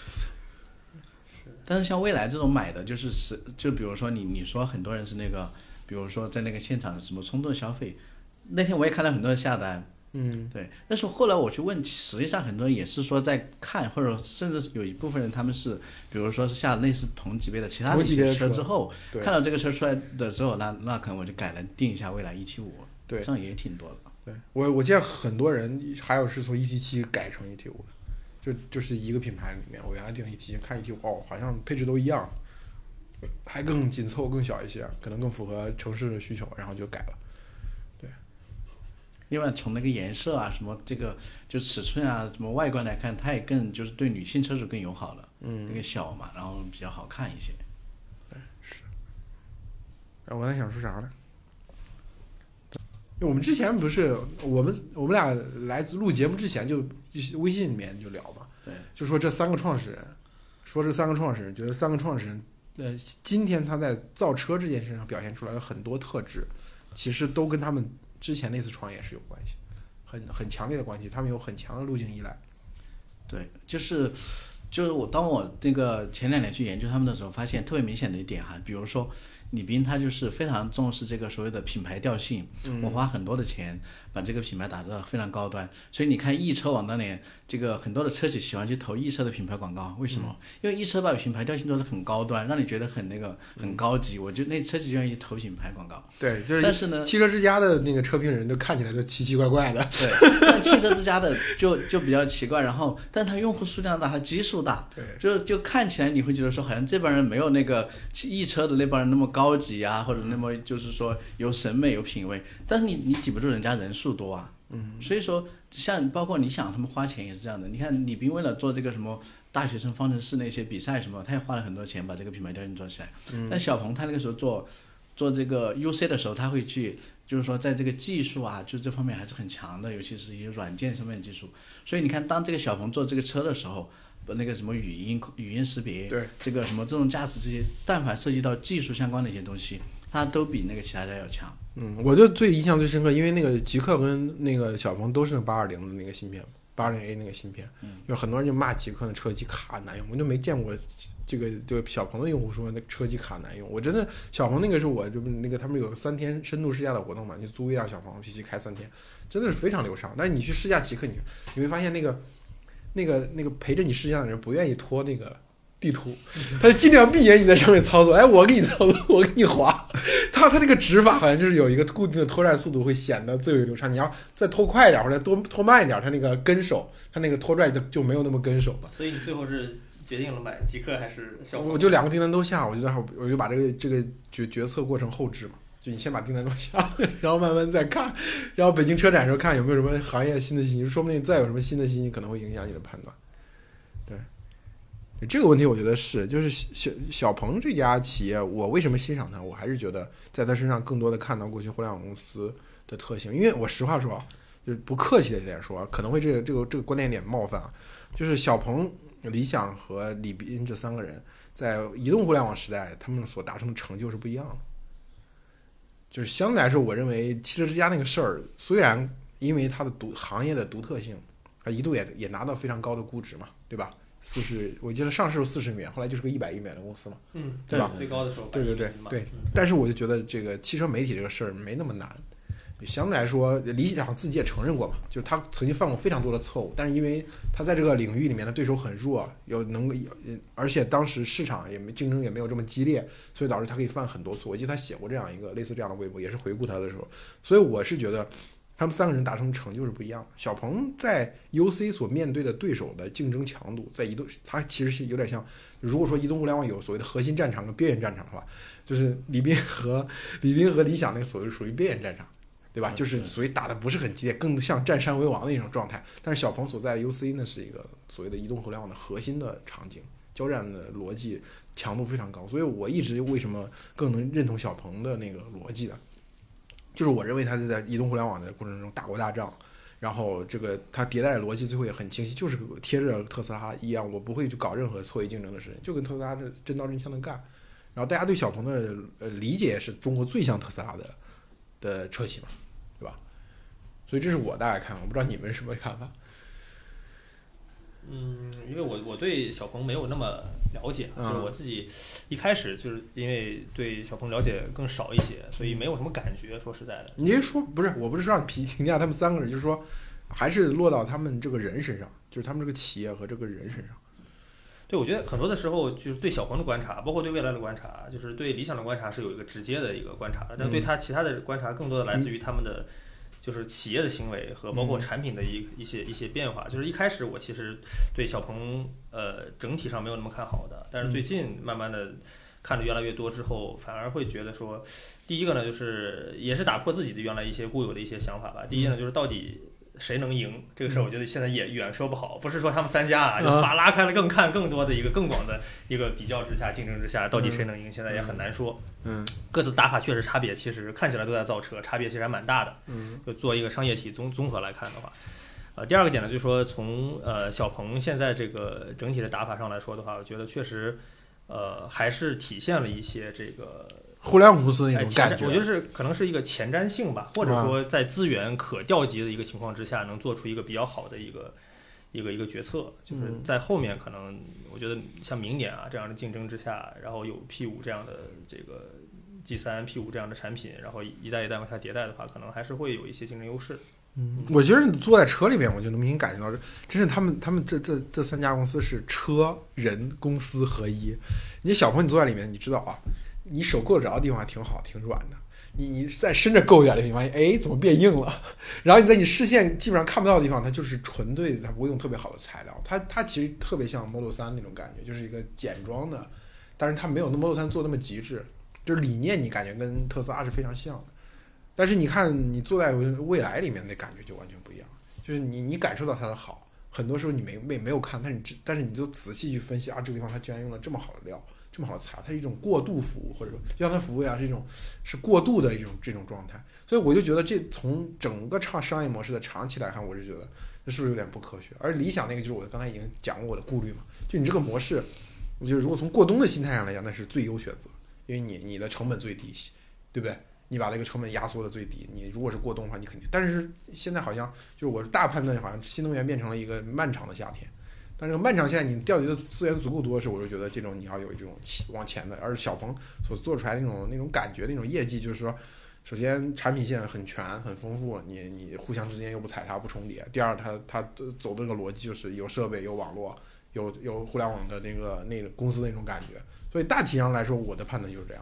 但是像未来这种买的，就比如说你说很多人是那个，比如说在那个现场什么冲动消费，那天我也看到很多人下单。对。但是后来我去问，实际上很多人也是说在看，或者甚至有一部分人他们是，比如说是下类似同级别的其他的一些车之后，看到这个车出来的之后，那可能我就改了定一下蔚来175， 对， 这样也挺多的。 对，我见很多人还有是从 ET7 改成 ET5 的，就是一个品牌里面，我原来定 ET7，看 ET5 好像配置都一样，还更紧凑、更小一些，可能更符合城市的需求，然后就改了。 另外从那个颜色啊什么这个就尺寸啊什么外观来看，它也更就是对女性车主更友好了，那个小嘛，然后比较好看一些。 对，是。我刚才想说啥呢？我们之前不是我们俩来录节目之前就微信里面就聊嘛， 对， 就说这3个创始人，觉得3个创始人，今天他在造车这件事上表现出来的很多特质，其实都跟他们之前那次创业是有关系，很强烈的关系，他们有很强的路径依赖。 对，就是当我那个前2年去研究他们的时候，发现特别明显的一点哈，比如说李斌他就是非常重视这个所谓的品牌调性，我花很多的钱把这个品牌打造得非常高端，所以你看易车网当年这个很多的车企喜欢去投易车的品牌广告，为什么？因为易车把品牌调性做得很高端，让你觉得很高级，我就那车企就愿意投品牌广告。 对，就是但是呢， 汽车之家的那个车评人都看起来就奇奇怪怪的。 对，但汽车之家的就比较奇怪，然后但它用户数量大，它基数大， 对， 就看起来你会觉得说好像这帮人没有那个易车的那帮人那么高级啊，或者那么就是说有审美有品味，但是你抵不住人家人数多啊。所以说像包括你想他们花钱也是这样的，你看李斌为了做这个什么大学生方程式那些比赛什么，他也花了很多钱把这个品牌调性做起来。但小鹏他那个时候做做这个 UC 的时候，他会去就是说在这个技术啊，就这方面还是很强的，尤其是一些软件上面的技术。所以你看，当这个小鹏做这个车的时候，那个什么语音识别， 对这个什么自动驾驶这些，但凡涉及到技术相关的一些东西，它都比那个其他家要强。 我就最印象最深刻，因为那个极客跟那个小鹏都是那820的那个芯片，820A 那个芯片，有很多人就骂极客的车机卡难用，我就没见过这个小鹏的用户说那车机卡难用。我真的小鹏那个是我就那个他们有3天深度试驾的活动嘛，你租一辆小鹏 P7 开3天，真的是非常流畅。但是你去试驾极客，你会发现那个陪着你试驾的人不愿意拖那个地图，他就尽量避免你在上面操作。哎，我给你操作，我给你滑。他那个指法好像就是有一个固定的拖拽速度，会显得最为流畅。你要再拖快一点或者拖慢一点，他那个跟手，他那个拖拽就没有那么跟手了。 所以你最后是决定了买极客还是小鹏？ 我就2个订单都下，我就把这个决策过程后置嘛。就你先把订单都下，然后慢慢再看，然后北京车展的时候看有没有什么行业新的信息，说不定再有什么新的信息可能会影响你的判断。对，这个问题我觉得就是小鹏这家企业，我为什么欣赏它？我还是觉得在它身上更多的看到过去互联网公司的特性。因为我实话说，就是不客气的一点说，可能会这个观点有点冒犯啊，就是小鹏、理想和李斌这3个人在移动互联网时代，他们所达成的成就是不一样的。就是相对来说，我认为汽车之家那个事儿，虽然因为它的行业的独特性，它一度也拿到非常高的估值嘛，对吧？40，我记得上市40美元，后来就是个100亿美元的公司嘛，对吧？ 最高的时候， 对。但是我就觉得这个汽车媒体这个事儿没那么难。相对来说，理想自己也承认过嘛，就是他曾经犯过非常多的错误，但是因为他在这个领域里面的对手很弱，而且当时市场竞争也没有这么激烈，所以导致他可以犯很多错误。我记得他写过这样一个类似这样的微博，也是回顾他的时候，所以我是觉得他们3个人达成成就是不一样。小鹏在 UC 所面对的对手的竞争强度，在移动，它其实是有点像，如果说移动互联网有所谓的核心战场跟边缘战场的话，就是李斌和理想那个所谓属于边缘战场。对吧？就是属于打的不是很激烈，更像占山为王的一种状态。但是小鹏所在的 UC 呢，是一个所谓的移动互联网的核心的场景，交战的逻辑强度非常高。所以我一直为什么更能认同小鹏的那个逻辑呢？就是我认为它是在移动互联网的过程中打过大仗，然后这个它迭代的逻辑最后也很清晰，就是贴着特斯拉一样，我不会去搞任何错位竞争的事情，就跟特斯拉真刀真枪的干。然后大家对小鹏的理解是中国最像特斯拉的车企嘛，对吧？所以这是我大概看法，我不知道你们什么看法。 因为我对小鹏没有那么了解，就是我自己一开始就是因为对小鹏了解更少一些，所以没有什么感觉。说实在的， 你说不是，我不是让你评价他们3个人，就是说还是落到他们这个人身上，就是他们这个企业和这个人身上。 对，我觉得很多的时候就是对小鹏的观察，包括对未来的观察，就是对理想的观察是有一个直接的一个观察的，但对他其他的观察更多的来自于他们的就是企业的行为和包括产品的一些变化。就是一开始我其实对小鹏整体上没有那么看好的，但是最近慢慢的看得越来越多之后，反而会觉得说，第一个呢就是也是打破自己的原来一些固有的一些想法吧。第一呢就是到底谁能赢这个事儿，我觉得现在也远说不好。不是说他们3家啊，就把拉开了更多的一个更广的一个比较之下，竞争之下，到底谁能赢，现在也很难说。各自打法确实差别，其实看起来都在造车，差别其实还蛮大的。就做一个商业体综合来看的话，第二个点呢，就是说从小鹏现在这个整体的打法上来说的话，我觉得确实还是体现了一些这个互联网公司的一种感觉， 我觉得是可能是一个前瞻性吧，或者说在资源可调集的一个情况之下，能做出一个比较好的一个决策。就是在后面可能我觉得像明年啊这样的竞争之下，然后有 P5 这样的这个 G3 P5 这样的产品，然后一代一代往下迭代的话，可能还是会有一些竞争优势。 我觉得你坐在车里面，我就能明显感觉到，真是他们这3家公司是车人公司合一。你小鹏你坐在里面，你知道啊，你手够得着的地方还挺好，挺软的。你再伸着够一点的地方，哎，怎么变硬了？然后你在你视线基本上看不到的地方，它就是纯对的，它不会用特别好的材料。它其实特别像 Model 3那种感觉，就是一个简装的，但是它没有那 Model 3做那么极致，就是理念你感觉跟特斯拉是非常像的。但是你看你坐在未来里面的感觉就完全不一样，就是你感受到它的好，很多时候你没有看，但是你就仔细去分析啊，这个地方它居然用了这么好的料， 这么好的词啊，它是一种过度服务，或者说就像它服务呀，是过度的这种状态。所以我就觉得这从整个商业模式的长期来看，我是觉得这是不是有点不科学？而理想那个就是我刚才已经讲过我的顾虑嘛，就你这个模式，我觉得如果从过冬的心态上来讲，那是最优选择，因为你的成本最低，对不对？你把这个成本压缩的最低，你如果是过冬的话，你肯定。但是现在好像就是我的大判断，好像新能源变成了一个漫长的夏天。但这个漫长现在你调集的资源足够多时，我就觉得这种你要有这种往前的，而小鹏所做出来的那种感觉，那种业绩，就是说，首先产品线很全很丰富，你互相之间又不踩踏不重叠。第二，它走的这个逻辑就是有设备有网络有互联网的那个公司的那种感觉。所以大体上来说，我的判断就是这样。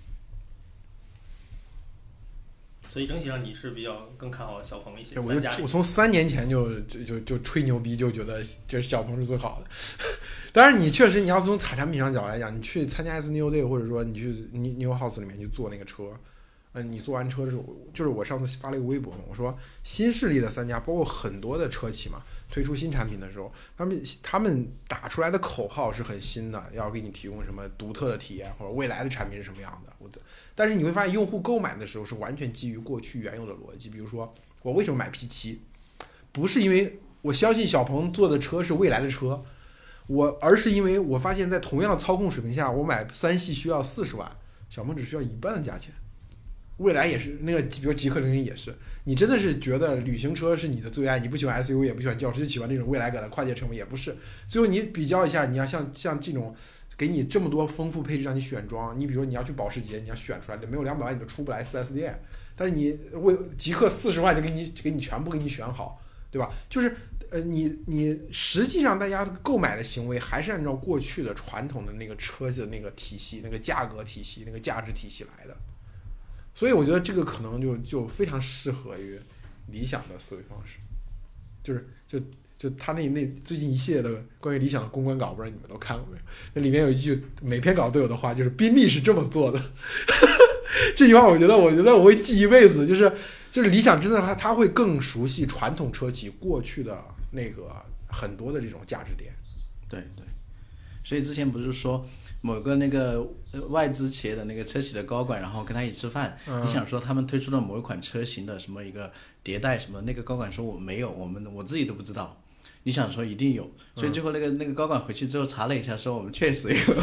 所以整体上你是比较更看好小鹏一些。 我从3年前就吹牛逼，就觉得就是小鹏是最好的。当然，你确实你要从产品上角来讲，你去参加 S New Day， 或者说你去 New House 里面去坐那个车，你坐完车的时候，就是我上次发了一个微博嘛，我说新势力的3家，包括很多的车企嘛，推出新产品的时候，他们打出来的口号是很新的，要给你提供什么独特的体验，或者未来的产品是什么样的。但是你会发现，用户购买的时候是完全基于过去原有的逻辑。比如说，我为什么买 P7，不是因为我相信小鹏做的车是未来的车，而是因为我发现，在同样的操控水平下，我买3系需要40万，小鹏只需要1半的价钱。未来也是那个，比如极氪零也是，你真的是觉得旅行车是你的最爱，你不喜欢 SUV 也不喜欢轿车，就喜欢这种未来感的跨界车嘛，也不是。最后你比较一下，你要像这种。给你这么多丰富配置让你选装，你比如说你要去保时捷，你要选出来的没有200万你都出不来 4S 店，但是你为极氪40万就给你全部给你选好，对吧？就是你实际上大家购买的行为还是按照过去的传统的那个车子的那个体系、那个价格体系、那个价值体系来的，所以我觉得这个可能就非常适合于理想的思维方式，就他那最近一系列的关于理想的公关稿，不知道你们都看过没有？那里面有一句每篇稿都有的话，就是宾利是这么做的。这句话我觉得我会记一辈子。就是理想真的他会更熟悉传统车企过去的那个很多的这种价值点。 对对，所以之前不是说某个那个外资企业的那个车企的高管，然后跟他一起吃饭，你想说他们推出了某一款车型的什么一个迭代什么，那个高管说我没有，我自己都不知道。你想说一定有，所以最后那个高管回去之后查了一下，说我们确实有。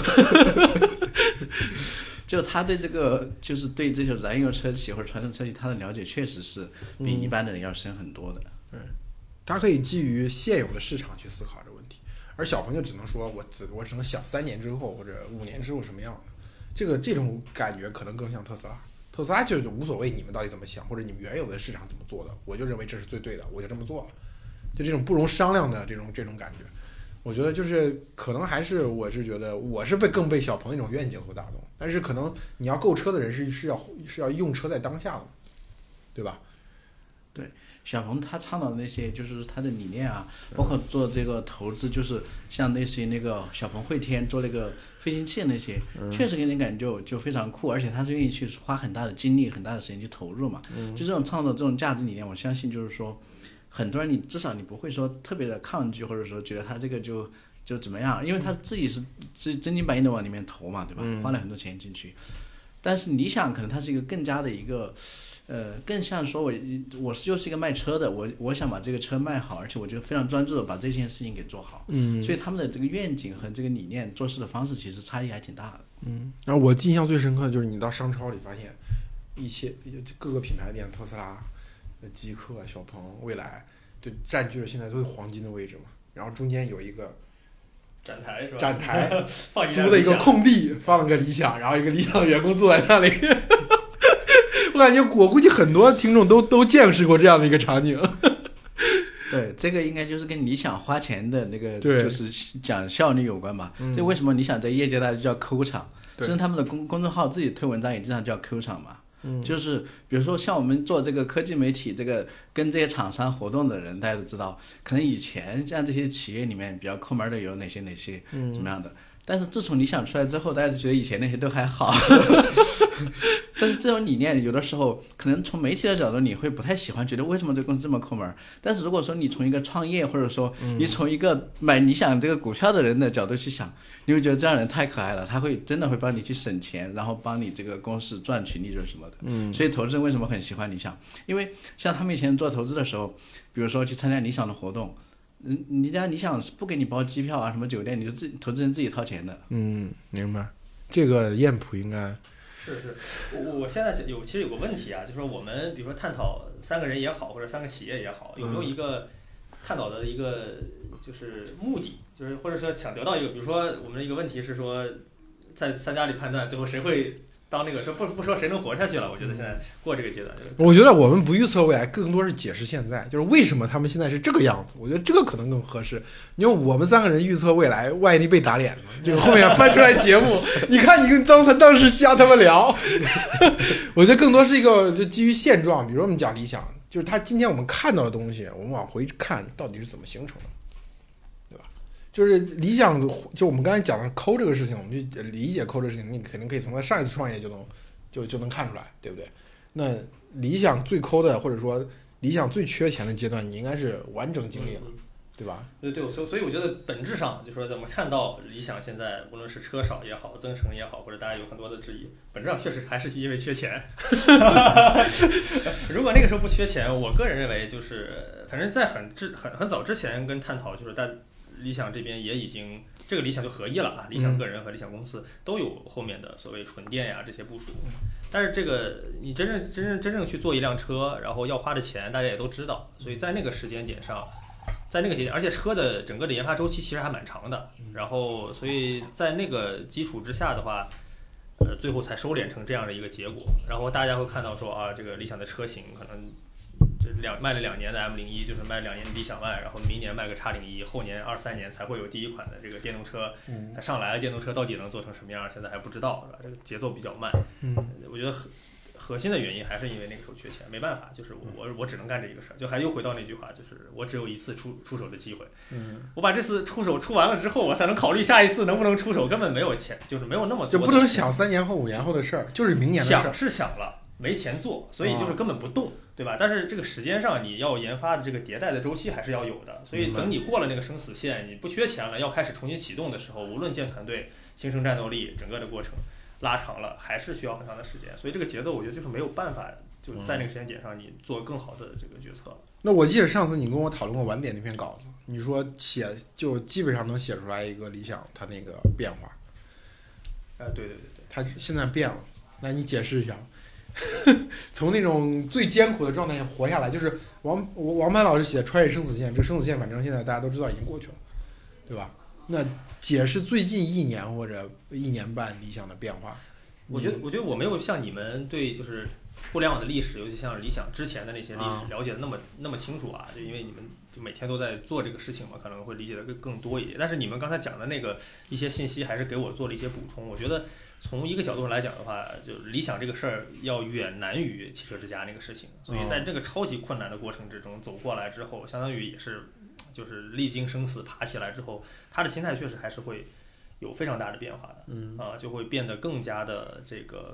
就他对这个就是对这些燃油车企或者传统车企，他的了解确实是比一般的人要深很多的。 他可以基于现有的市场去思考这个问题，而小鹏就只能说我只能想3年之后或者5年之后什么样的，这种感觉可能更像特斯拉。特斯拉就是无所谓你们到底怎么想，或者你们原有的市场怎么做的，我就认为这是最对的，我就这么做了。就这种不容商量的这种感觉，我觉得就是可能还是我是觉得我是更被小鹏那种愿景所打动，但是可能你要购车的人是要用车在当下的，对吧？ 对，小鹏他倡导的那些就是他的理念啊，包括做这个投资，就是像类似于那个小鹏汇天做那个飞行器的那些，确实给人感觉就非常酷，而且他是愿意去花很大的精力、很大的时间去投入嘛。就这种倡导这种价值理念，我相信就是说。很多人至少你不会说特别的抗拒，或者说觉得他这个就怎么样，因为他自己是真金白银的往里面投嘛，对吧？花了很多钱进去。但是理想可能它是一个更加的一个更像说我就是一个卖车的，我想把这个车卖好，而且我就非常专注的把这件事情给做好。所以他们的这个愿景和这个理念做事的方式其实差异还挺大的。 然后我印象最深刻的就是你到商超里发现一些各个品牌店，特斯拉、极氪、小鹏、蔚来，就占据了现在都是黄金的位置嘛。然后中间有一个展台是吧？ 展台租了一个空地，放了个理想，然后一个理想的员工坐在那里。我感觉我估计很多听众都见识过这样的一个场景。 对，这个应该就是跟理想花钱的那个就是讲效率有关吧。这为什么理想在业界大家就叫 Q 厂，甚至他们的公众号自己推文章也经常叫 Q 厂嘛。就是比如说像我们做这个科技媒体，这个跟这些厂商活动的人，大家都知道，可能以前像这些企业里面比较抠门的有哪些怎么样的， 但是自从理想出来之后，大家就觉得以前那些都还好。但是这种理念有的时候可能从媒体的角度你会不太喜欢，觉得为什么这个公司这么抠门。但是如果说你从一个创业或者说你从一个买理想这个股票的人的角度去想，你会觉得这样人太可爱了，他会真的会帮你去省钱，然后帮你这个公司赚取利润什么的。所以投资人为什么很喜欢理想？因为像他们以前做投资的时候，比如说去参加理想的活动，人家理想是不给你包机票啊什么酒店，你就投资人自己掏钱的。 明白。这个燕普应该是，我现在其实有个问题啊，就是说我们比如说探讨3个人也好，或者3个企业也好，有没有一个探讨的一个就是目的，就是或者说想得到一个，比如说我们的一个问题是说，在3家里判断最后谁会当那个说不说谁能活下去了，我觉得现在过这个阶段。 我觉得我们不预测未来，更多是解释现在，就是为什么他们现在是这个样子。我觉得这个可能更合适。因为我们3个人预测未来，万一被打脸了，这个后面翻出来节目，你看你跟张腾当时瞎他们聊。我觉得更多是一个就基于现状，比如说我们讲理想，就是他今天我们看到的东西，我们往回看到底是怎么形成的。就是理想，就我们刚才讲的抠这个事情，我们就理解抠这个事情，你肯定可以从他上一次创业就能看出来，对不对？那理想最抠的，或者说理想最缺钱的阶段，你应该是完整经历了，对吧？ 对，所以我觉得本质上就说咱们看到理想现在无论是车少也好，增程也好，或者大家有很多的质疑，本质上确实还是因为缺钱。如果那个时候不缺钱，我个人认为就是反正在很早之前跟探讨，就是理想这边也已经这个理想就合一了啊，理想个人和理想公司都有后面的所谓纯电呀这些部署。但是这个你真正去做一辆车，然后要花的钱大家也都知道，所以在那个时间点上，在那个节点，而且车的整个的研发周期其实还蛮长的，然后所以在那个基础之下的话，最后才收敛成这样的一个结果。然后大家会看到说啊，这个理想的车型可能卖了2年的 M01， 就是卖2年的理想 ONE， 然后明年卖个X01，后年23年才会有第一款的这个电动车。它上来电动车到底能做成什么样，现在还不知道，是吧？这个节奏比较慢。我觉得核心的原因还是因为那个时候缺钱，没办法，就是我只能干这一个事儿，就还又回到那句话，就是我只有一次出手的机会。我把这次出完了之后，我才能考虑下一次能不能出手，根本没有钱，就是没有那么多， 就不能想3年后5年后的事儿，就是明年的事儿。 想是想了，没钱做，所以就是根本不动。对吧？但是这个时间上你要研发的这个迭代的周期还是要有的，所以等你过了那个生死线，你不缺钱了，要开始重新启动的时候，无论建团队、形成战斗力，整个的过程拉长了，还是需要很长的时间。所以这个节奏，我觉得就是没有办法，就在那个时间点上你做更好的这个决策。 那我记得上次你跟我讨论过晚点那篇稿子，你说就基本上能写出来一个理想它那个变化。 对， 它现在变了，那你解释一下。从那种最艰苦的状态下活下来，就是王牌老师写穿越生死线，这个生死线反正现在大家都知道已经过去了，对吧？那解释最近1年或者1年半理想的变化。 我觉得我没有像你们对就是互联网的历史，尤其像理想之前的那些历史了解的那么清楚啊，就因为你们就每天都在做这个事情嘛，可能会理解的更多一点。但是你们刚才讲的那个一些信息还是给我做了一些补充，我觉得从一个角度上来讲的话，就理想这个事儿要远难于汽车之家那个事情，所以在这个超级困难的过程之中走过来之后，相当于也是就是历经生死爬起来之后，他的心态确实还是会有非常大的变化的，就会变得更加的这个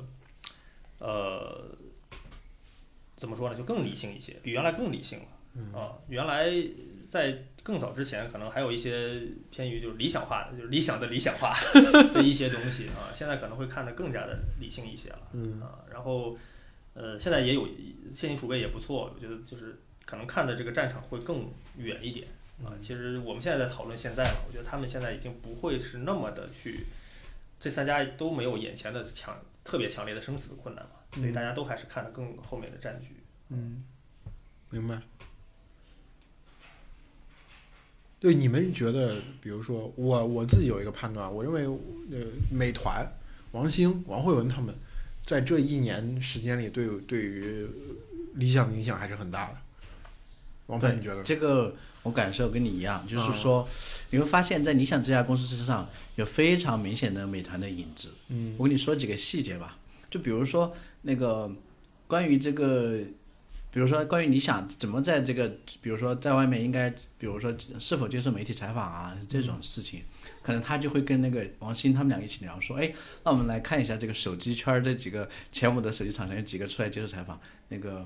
怎么说呢，就更理性一些，比原来更理性了。原来在更早之前可能还有一些偏于就是理想化的，就是理想的理想化的一些东西啊，现在可能会看得更加的理性一些了。然后现在也有现金储备也不错，我觉得就是可能看的这个战场会更远一点啊。其实我们现在在讨论现在嘛，我觉得他们现在已经不会是那么的去，这3家都没有眼前的特别强烈的生死的困难嘛，所以大家都还是看得更后面的战局。 明白。对，你们觉得，比如说我自己有一个判断，我认为美团、王兴、王慧文他们在这1年时间里对于理想的影响还是很大的。王鹏，你觉得？ 这个我感受跟你一样，就是说你会发现在理想这家公司身上有非常明显的美团的影子。我跟你说几个细节吧，就比如说那个关于这个，比比如说关于理想怎么在这个，比如说在外面应该，比如说是否接受媒体采访啊这种事情，可能他就会跟那个王兴他们俩一起聊，说，哎，那我们来看一下这个手机圈这几个前5的手机厂商有几个出来接受采访，那个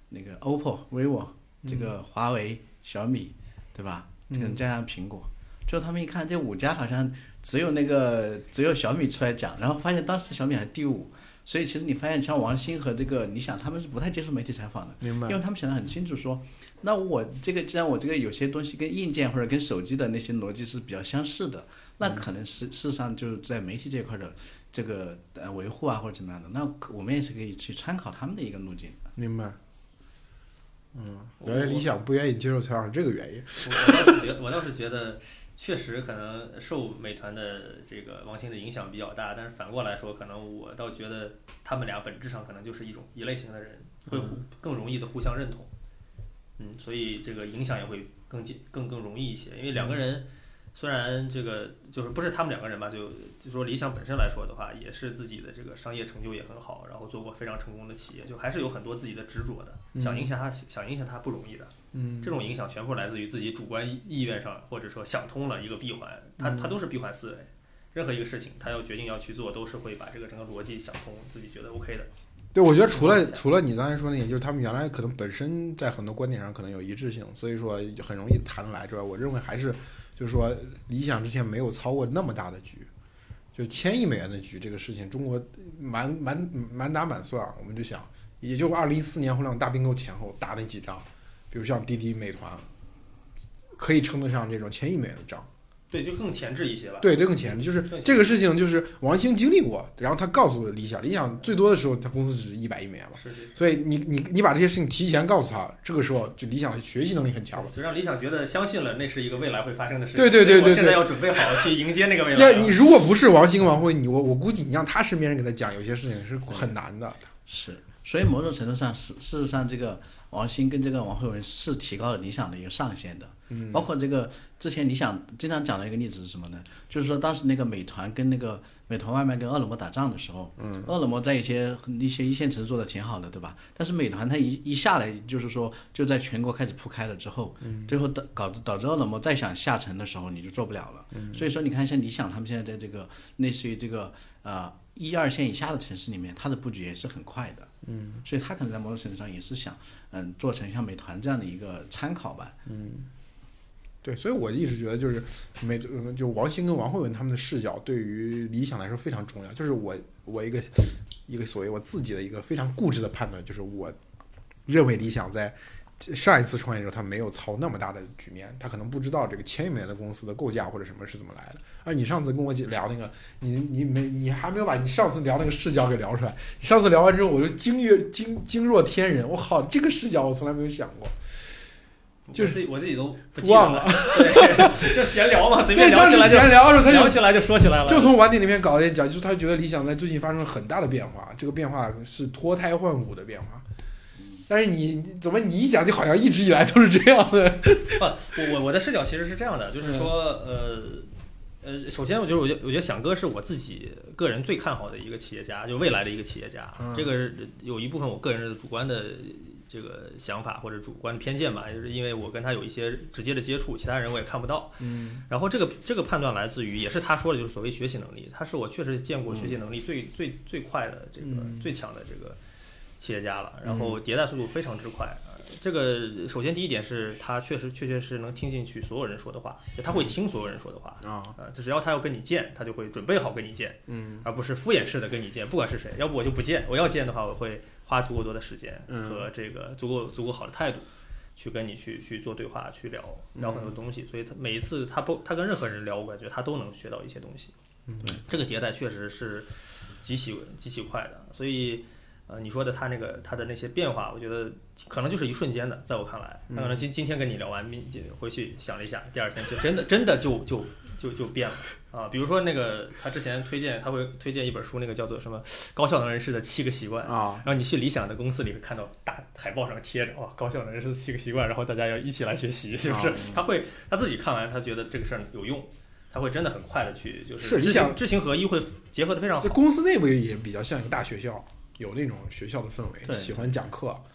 OPPO、vivo， 这个华为、小米，对吧？可能加上苹果，最后他们一看这5家好像只有小米出来讲，然后发现当时小米还第5。所以其实你发现像王兴和这个理想他们是不太接受媒体采访的， 明白？ 因为他们想得很清楚说，那我这个既然我这个有些东西跟硬件或者跟手机的那些逻辑是比较相似的，那可能事实上就是在媒体这块的这个维护啊或者怎么样的，那我们也是可以去参考他们的一个路径。 明白。原来理想不愿意接受采访是这个原因。 我倒是觉得。确实可能受美团的这个王兴的影响比较大，但是反过来说，可能我倒觉得他们俩本质上可能就是一类型的人，会更容易的互相认同，所以这个影响也会更容易一些。因为2个人虽然这个就是不是他们2个人吧，就说理想本身来说的话，也是自己的这个商业成就也很好，然后做过非常成功的企业，就还是有很多自己的执着的，想影响他不容易的。这种影响全部来自于自己主观意愿上，或者说想通了一个闭环，他都是闭环思维。任何一个事情，他要决定要去做，都是会把这个整个逻辑想通，自己觉得 OK 的。 对，我觉得除了你刚才说那些，就是他们原来可能本身在很多观点上可能有一致性，所以说很容易谈得来之外，我认为还是就是说理想之前没有操过那么大的局，就1000亿美元的局这个事情，中国满打满算，我们就想，也就2014年互联网大并购前后打那几仗。比如像滴滴、美团，可以称得上这种1000亿美元的账。 对，就更前置一些吧。 对，更前置，就是这个事情，就是王兴经历过，然后他告诉理想最多的时候，他公司只是100亿美元吧。 是。 所以你把这些事情提前告诉他，这个时候就理想的学习能力很强了， 就让理想觉得相信了，那是一个未来会发生的事情。 对， 我现在要准备好去迎接那个未来。 你如果不是王兴、王辉，我估计你让他身边人给他讲，有些事情是很难的。 是。所以某种程度上，事实上，这个王兴跟这个王慧文是提高了理想的一个上限的。包括这个之前理想经常讲的一个例子是什么呢？就是说当时那个美团跟那个美团外卖跟饿了么打仗的时候，饿了么在一些一线城市做的挺好的，对吧？但是美团它一下来，就是说就在全国开始铺开了之后，最后导致饿了么再想下沉的时候，你就做不了了。所以说你看像理想他们现在在这个类似于这个1、2线以下的城市里面，它的布局也是很快的。所以他可能在某种程度上也是想做成像美团这样的一个参考吧。 对，所以我一直觉得就是就王兴跟王慧文他们的视角对于理想来说非常重要。就是我一个所谓我自己的一个非常固执的判断，就是我认为理想在上一次创业的时候，他没有操那么大的局面，他可能不知道这个1000亿美元的公司的构架或者什么是怎么来的。而你上次跟我聊那个，你还没有把你上次聊那个视角给聊出来。你上次聊完之后，我就惊若天人，我靠，这个视角我从来没有想过。 就是我自己都不记忘了， 对，就闲聊嘛，随便聊起来就闲聊着，他聊起来就说起来了。 就从晚点里面搞一点讲，就是他觉得理想在最近发生了很大的变化，这个变化是脱胎换骨的变化。但是你怎么你一讲就好像一直以来都是这样的？ 我的视角其实是这样的，就是说首先我觉得响哥是我自己个人最看好的一个企业家，就未来的一个企业家。这个有一部分我个人的主观的这个想法或者主观的偏见吧，就是因为我跟他有一些直接的接触，其他人我也看不到。然后这个判断来自于也是他说的，就是所谓学习能力，他是我确实见过学习能力最快的这个最强的这个企业家了，然后迭代速度非常之快。这个首先第一点是他确确是能听进去所有人说的话，就他会听所有人说的话只要他要跟你见，他就会准备好跟你见，而不是敷衍式的跟你见，不管是谁，要不我就不见，我要见的话我会花足够多的时间和这个足够好的态度去跟你去做对话，去聊很多东西。所以他每一次他跟任何人聊，我感觉他都能学到一些东西。这个迭代确实是极其快的，所以你说的他的那些变化，我觉得可能就是一瞬间的，在我看来，他可能今天跟你聊完，回去想了一下，第二天就真的就变了啊。比如说那个他之前他会推荐一本书，那个叫做什么高效能人士的7个习惯然后你去理想的公司里会看到大海报上贴着高效能人士的7个习惯，然后大家要一起来学习，就是他自己看完他觉得这个事儿有用。他会真的很快的去，就是知行合一会结合的非常好。 公司内部也比较像一个大学校，有那种学校的氛围，喜欢讲课，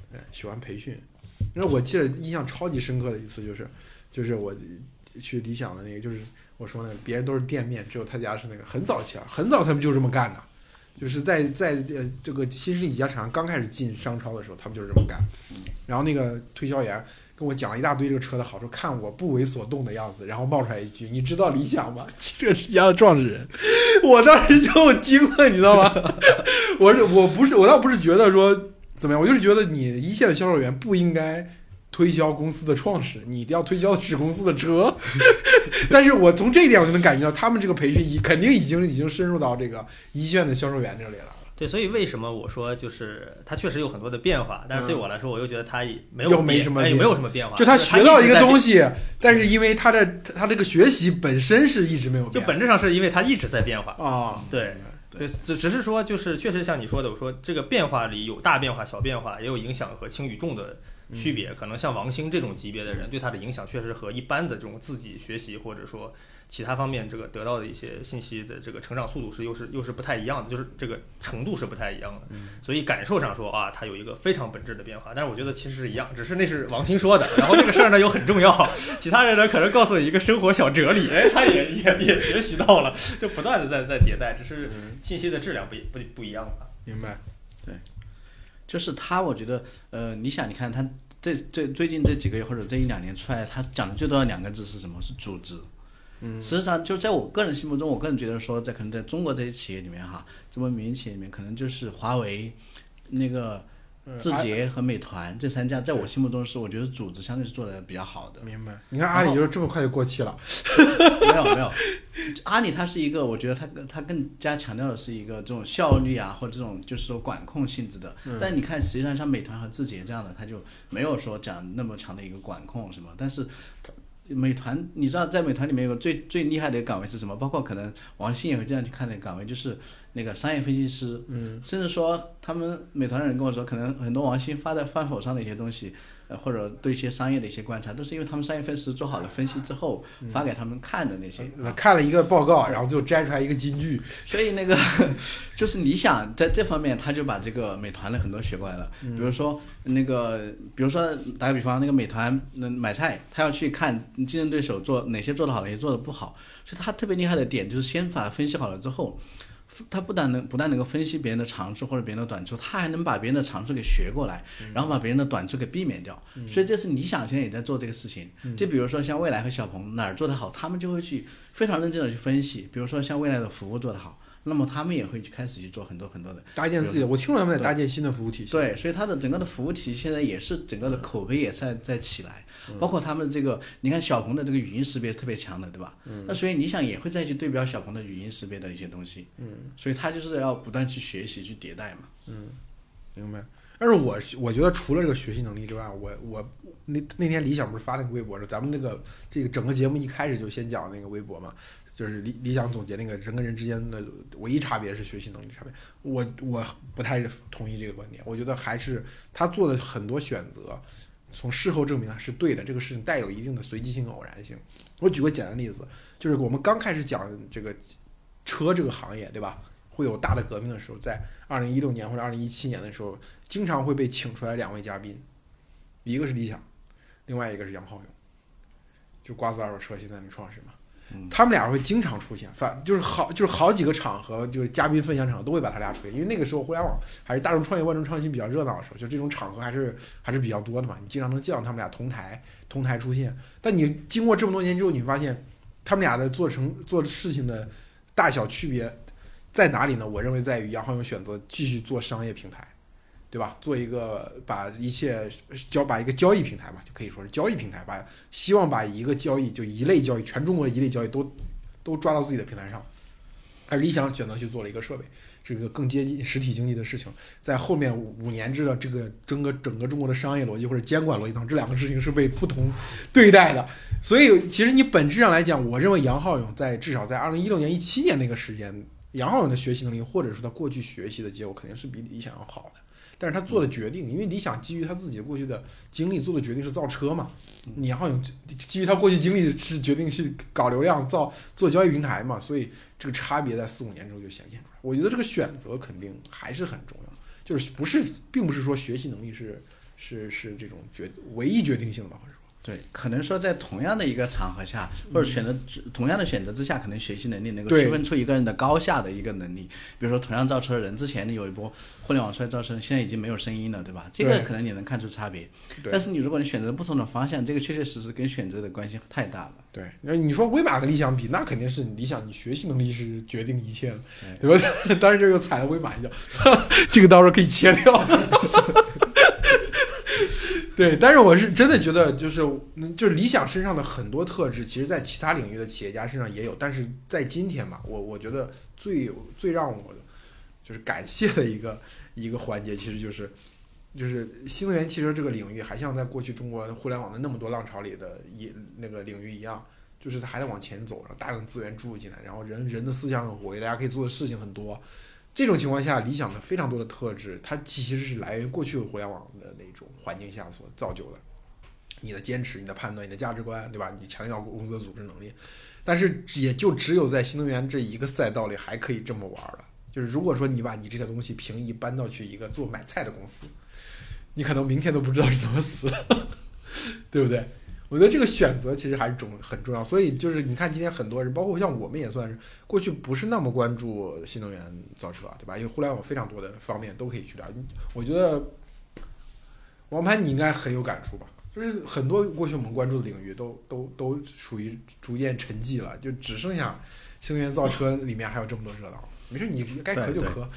对，喜欢培训。因为我记得印象超级深刻的一次就是我去理想的那个，就是我说那个别人都是店面，只有他家是那个很早期啊，很早他们就这么干的，就是在这个新势力几家厂商刚开始进商超的时候，他们就是这么干。然后那个推销员跟我讲了一大堆这个车的好处，看我不为所动的样子，然后冒出来一句：“你知道理想吗？汽车之家的创始人。”我当时就惊了，你知道吗？我倒不是觉得说怎么样，我就是觉得你一线的销售员不应该推销公司的创始，你要推销的是公司的车。但是我从这一点我就能感觉到，他们这个培训肯定已经深入到这个一线的销售员这里了。 对，所以为什么我说就是它确实有很多的变化，但是对我来说，我又觉得它没有什么变化。 就他学到一个东西，但是因为他这个学习本身是一直没有变化， 就本质上是因为它一直在变化啊。 对，只是说就是确实像你说的，我说这个变化里有大变化、小变化，也有影响和轻与重的区别。可能像王兴这种级别的人，对他的影响确实和一般的这种自己学习或者说其他方面这个得到的一些信息的这个成长速度又是不太一样的，就是这个程度是不太一样的。所以感受上说啊，它有一个非常本质的变化，但是我觉得其实是一样，只是那是王兴说的。然后这个事儿呢又很重要，其他人呢可能告诉你一个生活小哲理，他也学习到了，就不断的在迭代，只是信息的质量不一样吧。 明白？ 对，就是他，我觉得你想，你看他这最近这几个月或者这1-2年出来，他讲的最多的2个字是什么？是组织。实际上就在我个人心目中，我个人觉得说，可能在中国这些企业里面哈，这么民营企业里面，可能就是华为、那个字节和美团这3家，在我心目中是我觉得组织相对是做的比较好的。 明白？你看阿里就是这么快就过气了。 没有，阿里它是一个，我觉得它更加强调的是一个这种效率啊，或者这种就是说管控性质的。但你看，实际上像美团和字节这样的，它就没有说讲那么强的一个管控什么，但是美团，你知道在美团里面有个最厉害的一个岗位是什么？包括可能王兴也会这样去看的岗位，就是那个商业分析师。甚至说他们美团的人跟我说，可能很多王兴发在饭否上的一些东西，或者对一些商业的一些观察，都是因为他们商业分析师做好了分析之后发给他们看的那些。 看了一个报告，然后就摘出来一个金句。 所以那个就是理想在这方面，他就把这个美团的很多学过来了。比如说打个比方，那个美团买菜，他要去看竞争对手做哪些做得好，哪些做得不好。所以他特别厉害的点就是先把它分析好了之后，他不但能够分析别人的长处或者别人的短处，他还能把别人的长处给学过来，然后把别人的短处给避免掉。所以这是理想现在也在做这个事情。就比如说像蔚来和小鹏哪儿做得好，他们就会去非常认真的去分析。比如说像蔚来的服务做得好，那么他们也会开始去做很多很多的搭建自己的。我听说他们在搭建新的服务体系。 对，所以它的整个的服务体系现在也是整个的口碑也在起来。包括他们这个，你看小鹏的这个语音识别是特别强的，对吧？那所以理想也会再去对标小鹏的语音识别的一些东西。所以它就是要不断去学习去迭代嘛。 明白。但是我觉得除了这个学习能力之外，我那天理想不是发那个微博，咱们这个整个节目一开始就先讲那个微博嘛，就是理想总结那个人跟人之间的唯一差别是学习能力差别。我不太同意这个观点，我觉得还是他做的很多选择，从事后证明是对的，这个事情带有一定的随机性、偶然性。我举个简单的例子，就是我们刚开始讲这个车这个行业，对吧？会有大的革命的时候，在2016年或者2017年的时候，经常会被请出来2位嘉宾，一个是理想，另外一个是杨浩勇，就瓜子二手车现在的创始人嘛。他们俩会经常出现，就是好几个场合，就是嘉宾分享场合都会把他俩出现，因为那个时候互联网还是大众创业、万众创新比较热闹的时候，就这种场合还是比较多的嘛。你经常能见到他们俩同台出现，但你经过这么多年之后，你发现他们俩的做事情的大小区别在哪里呢？我认为在于杨浩勇选择继续做商业平台，对吧？做一个把一个交易平台嘛，就可以说是交易平台，希望把一个交易就一类交易，全中国的一类交易都抓到自己的平台上。而理想选择去做了一个设备，这个更接近实体经济的事情，在后面5年制的这个整个中国的商业逻辑或者监管逻辑上，这2个事情是被不同对待的。所以其实你本质上来讲，我认为杨浩勇至少在2016年、17年那个时间，杨浩勇的学习能力或者说他过去学习的结果肯定是比理想要好的。但是他做的决定，因为理想基于他自己的过去的经历做的决定是造车嘛，你杨浩勇基于他过去经历是决定去搞流量做交易平台嘛，所以这个差别在4-5年之后就显现出来。我觉得这个选择肯定还是很重要，就是并不是说学习能力是是这种唯一决定性的吧，或者说。 对，可能说在同样的一个场合下，或者同样的选择之下，可能学习能力能够区分出一个人的高下的一个能力。比如说，同样造车的人，之前有一波互联网出来造车，现在已经没有声音了，对吧？这个可能你能看出差别。但是如果你选择不同的方向，这个确确实实跟选择的关系太大了。 对，那你说威马跟理想比，那肯定是理想，你学习能力是决定一切的，对吧？当然这又踩了威马一脚，这个到时候可以切掉。对，但是我是真的觉得，就是理想身上的很多特质，其实在其他领域的企业家身上也有，但是在今天吧，我觉得最让我就是感谢的一个环节，其实就是新能源汽车这个领域，还像在过去中国互联网的那么多浪潮里的那个领域一样，就是它还在往前走，然后大量资源注入进来，然后人的思想很活跃，大家可以做的事情很多。这种情况下，理想的非常多的特质，它其实是来源于过去互联网的那种环境下所造就的。你的坚持、你的判断、你的价值观，对吧？你强调公司的组织能力，但是也就只有在新能源这一个赛道里还可以这么玩了。就是如果说你把你这些东西平移搬到去一个做买菜的公司，你可能明天都不知道是怎么死的，对不对？我觉得这个选择其实还是很重要，所以就是你看今天很多人，包括像我们也算是过去不是那么关注新能源造车，对吧？因为互联网非常多的方面都可以去聊。我觉得王盘你应该很有感触吧？就是很多过去我们关注的领域都属于逐渐沉寂了，就只剩下新能源造车里面还有这么多热闹。没事，你该磕就磕。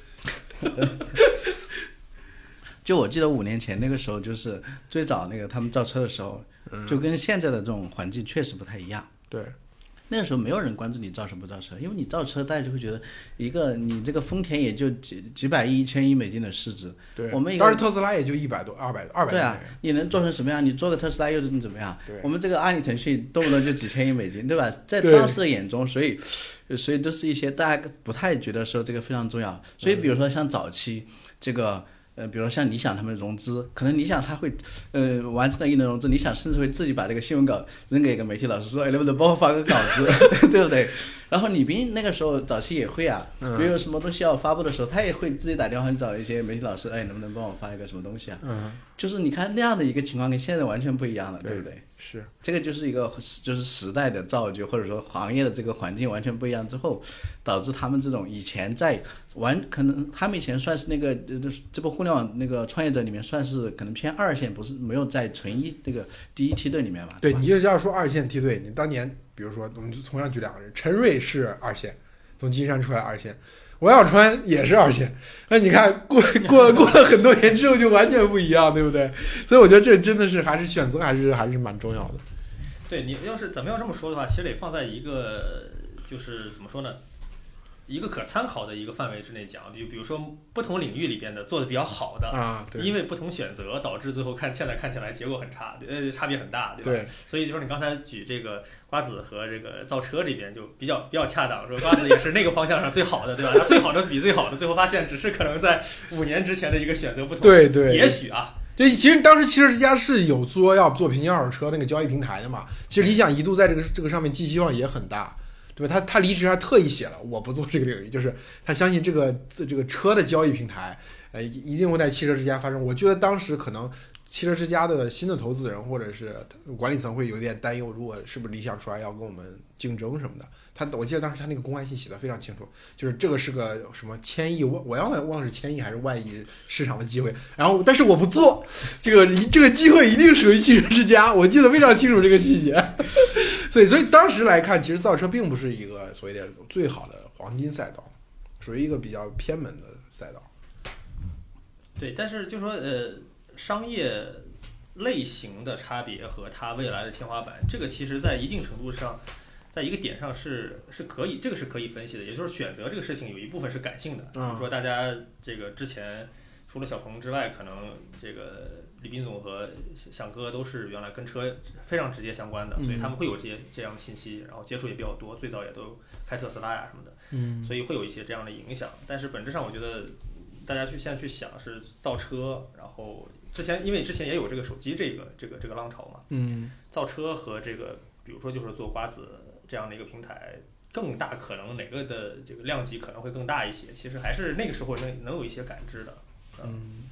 就我记得5年前那个时候，就是最早那个他们造车的时候，就跟现在的这种环境确实不太一样。 对， 那个时候没有人关注你造车不造车，因为你造车，大家就会觉得你这个丰田也就几百亿、1000亿美金的市值。 对， 我们当时特斯拉也就100多、200。 对啊，你能做成什么样？你做个特斯拉又能怎么样？我们这个阿里、腾讯动不动就几千亿美金，对吧？在当时的眼中，所以都是一些大家不太觉得说这个非常重要。所以比如说像早期这个。比如说像理想他们融资，可能理想他会完成了一轮融资，理想甚至会自己把这个新闻稿扔给一个媒体老师说，能不能帮我发个稿子，对不对？然后李斌那个时候早期也会啊，比如有什么东西要发布的时候，他也会自己打电话找一些媒体老师，能不能帮我发一个什么东西啊？就是你看那样的一个情况跟现在完全不一样了，对不对？ 是，这个就是一个就是时代的造就，或者说行业的这个环境完全不一样之后，导致他们这种以前在可能他们以前算是那个这部互联网那个创业者里面算是可能偏2线，不是没有在那个第一梯队里面嘛。 对，你就要说2线梯队，你当年比如说我们就同样举2个人，陈瑞是2线，从金山出来2线。王小川也是2线，那你看过了很多年之后就完全不一样，对不对？所以我觉得这真的是还是选择还是蛮重要的。 对，你要是咱们要这么说的话，其实得放在一个就是怎么说呢，一个可参考的一个范围之内讲，比如说不同领域里边的做的比较好的啊，对， 因为不同选择导致最后现在看起来结果很差，差别很大，对吧？ 对， 所以就是你刚才举这个瓜子和这个造车这边就比较恰当，说瓜子也是那个方向上最好的，对吧？他最好的比最好的，最后发现只是可能在5年之前的一个选择不同， 对， 也许啊。 对，其实当时汽车之家是有说要做平行二手车那个交易平台的嘛，其实理想一度在这个上面寄希望也很大。对吧？他离职还特意写了，我不做这个领域，就是他相信这个车的交易平台，一定会在汽车之家发生。我觉得当时可能汽车之家的新的投资人或者是管理层会有点担忧，如果是不是理想出来要跟我们竞争什么的。我记得当时他那个公开信写的非常清楚，就是这个是个什么1000亿，我忘是1000亿还是万亿市场的机会。然后，但是我不做，这个机会一定属于汽车之家，我记得非常清楚这个细节。所以当时来看，其实造车并不是一个所谓的最好的黄金赛道，属于一个比较偏门的赛道。 对，但是就说商业类型的差别和它未来的天花板，这个其实在一定程度上。在一个点上是可以，这个是可以分析的，也就是选择这个事情有一部分是感性的，比如说大家这个之前除了小鹏之外，可能这个李斌总和响哥都是原来跟车非常直接相关的，所以他们会有这样的信息，然后接触也比较多，最早也都开特斯拉呀什么的，所以会有一些这样的影响。但是本质上，我觉得大家现在去想是造车，然后因为之前也有这个手机这个浪潮嘛，造车和这个比如说就是做瓜子。这样的一个平台更大，可能哪个的这个量级可能会更大一些，其实还是那个时候能有一些感知的。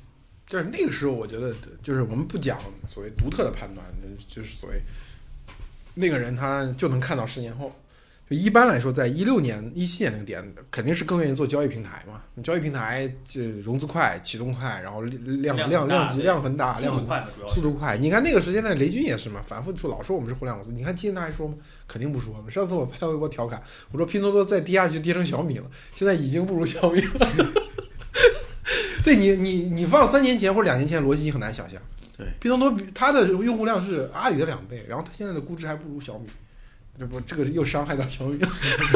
就是那个时候，我觉得就是我们不讲所谓独特的判断，就是所谓那个人他就能看到10年后。就一般来说，在16年、17年那个点，肯定是更愿意做交易平台嘛。交易平台就融资快、启动快，然后量很大，速度快。你看那个时间的雷军也是嘛，反复说老说我们是互联网公司。你看今天他还说吗？肯定不说了。上次我发微博调侃，我说拼多多再跌下去跌成小米了，现在已经不如小米了。对你放3年前或者2年前，逻辑你很难想象。 对， 拼多多它的用户量是阿里的2倍，然后它现在的估值还不如小米。这个又伤害到小米了，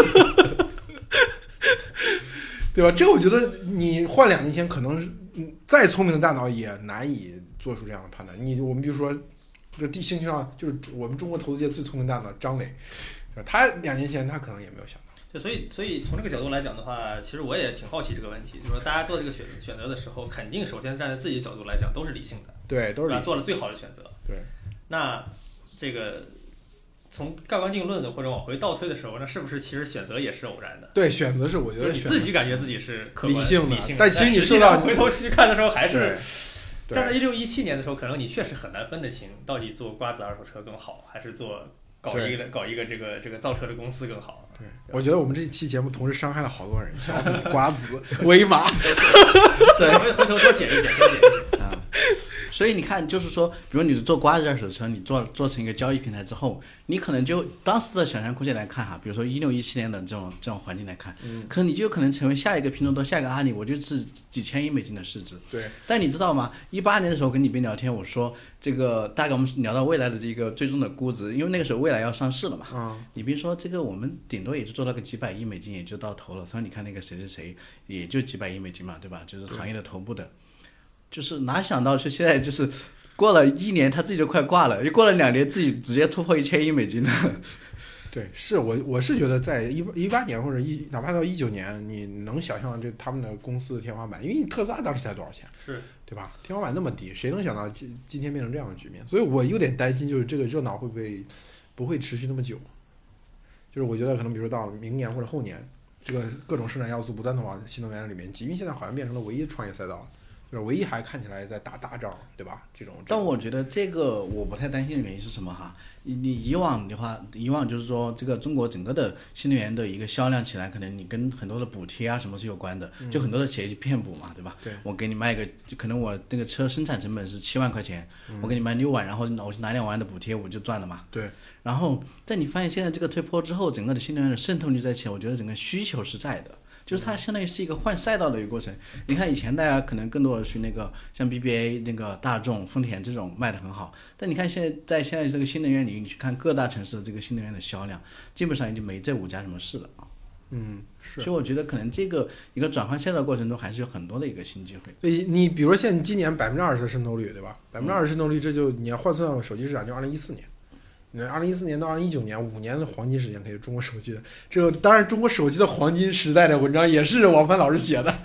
对吧？这个我觉得你换2年前，可能再聪明的大脑也难以做出这样的判断。我们比如说，这地星球上就是我们中国投资界最聪明的大脑张磊，他2年前他可能也没有想到。 对，所以从这个角度来讲的话，其实我也挺好奇这个问题，就是说大家做这个选择的时候，肯定首先站在自己的角度来讲都是理性的， 对，都是理性的， 做了最好的选择。 对， 那这个。从盖棺定论的或者往回倒推的时候，那是不是其实选择也是偶然的？ 对，选择是我觉得你自己感觉自己是客观理性的， 但其实你受到回头去看的时候，还是站在16、17年的时候，可能你确实很难分得清，到底做瓜子二手车更好，还是做搞一个这个造车的公司更好。 对，我觉得我们这期节目同时伤害了好多人，小米、瓜子、威马。 对，回头多剪一剪啊。 所以你看，就是说，比如你是做瓜子二手车，你做成一个交易平台之后，你可能就当时的想象空间来看哈，比如说16、17年的这种环境来看，可能你就有可能成为下一个拼多多、下一个阿里，我就是几千亿美金的市值。 对。 但你知道吗？18年的时候跟李斌聊天，我说这个大概我们聊到未来的这个最终的估值，因为那个时候未来要上市了嘛。李斌说这个我们顶多也就做到个几百亿美金，也就到头了。他说你看那个谁谁谁，也就几百亿美金嘛，对吧？就是行业的头部的。就是哪想到是现在就是过了1年他自己就快挂了，又过了2年自己直接突破1000亿美金了。 对，是我是觉得在18年或者哪怕到19年，你能想象这他们的公司的天花板，因为你特斯拉当时才多少钱， 是对吧？天花板那么低，谁能想到今天变成这样的局面？所以我有点担心，就是这个热闹不会持续那么久。就是我觉得可能比如说到明年或者后年，这个各种生产要素不断的往新能源里面挤，因为现在好像变成了唯一创业赛道了。就是唯一还看起来在打大仗，对吧？这种。 但我觉得这个我不太担心的原因是什么哈？你以往的话，就是说这个中国整个的新能源的一个销量起来，可能你跟很多的补贴啊什么是有关的，就很多的企业去骗补嘛，对吧？ 对。 我给你卖可能我那个车生产成本是7万块钱，我给你卖6万，然后我拿2万的补贴，我就赚了嘛。 对。 然后，但你发现现在这个推坡之后，整个的新能源的渗透率在起来，我觉得整个需求是在的。就是它相当于是一个换赛道的一个过程。你看以前大家可能更多的是那个像 BBA 那个大众、丰田这种卖得很好，但你看现在这个新能源领域，你去看各大城市的这个新能源的销量，基本上已经没这5家什么事了啊。 是。 所以我觉得可能这个一个转换赛道过程中，还是有很多的一个新机会。 对，你比如说现在今年20%的渗透率，对吧？20%渗透率，这就你要换算手机市场，就2014年。2014年到2019年5年的黄金时间，可以中国手机的这个，当然中国手机的黄金时代的文章也是王帆老师写的。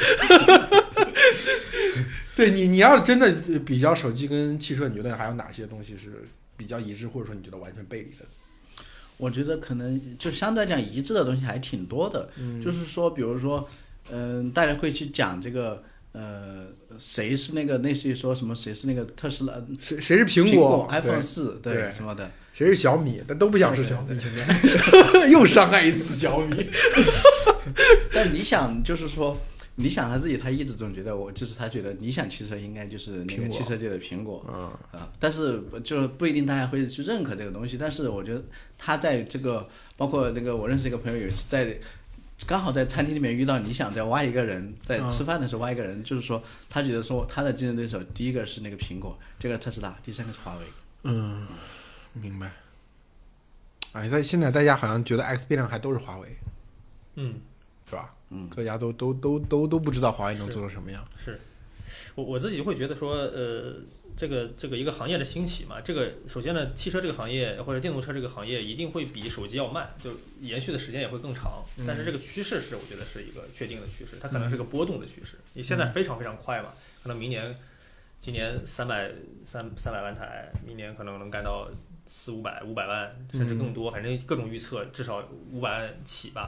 对你要真的比较手机跟汽车，你觉得还有哪些东西是比较一致，或者说你觉得完全背离的？ 我觉得可能就相对来讲一致的东西还挺多的。就是说比如说大家会去讲这个谁是那个类似于说什么谁是那个特斯拉， 谁是苹果 iPhone 4 对什么的， 谁是小米，但都不想是小米，现在又伤害一次小米。 但理想就是说，理想他自己他一直总觉得就是他觉得理想汽车应该就是那个汽车界的苹果但是就不一定大家会去认可这个东西。但是我觉得他在这个包括那个我认识一个朋友，有一次刚好在餐厅里面遇到理想在挖一个人，在吃饭的时候挖一个人，就是说他觉得说他的竞争对手第一个是那个苹果，这个特斯拉，第3个是华为。 明白。在现在大家好像觉得 X 变量还都是华为，是吧？各家都不知道华为能做成什么样。 是，我自己会觉得说，这个一个行业的兴起嘛，这个首先呢，汽车这个行业或者电动车这个行业一定会比手机要慢，就延续的时间也会更长。但是这个趋势是我觉得是一个确定的趋势，它可能是个波动的趋势。你现在非常非常快嘛，可能今年300万台，明年可能能干到400-500万，甚至更多，反正各种预测至少500万起吧。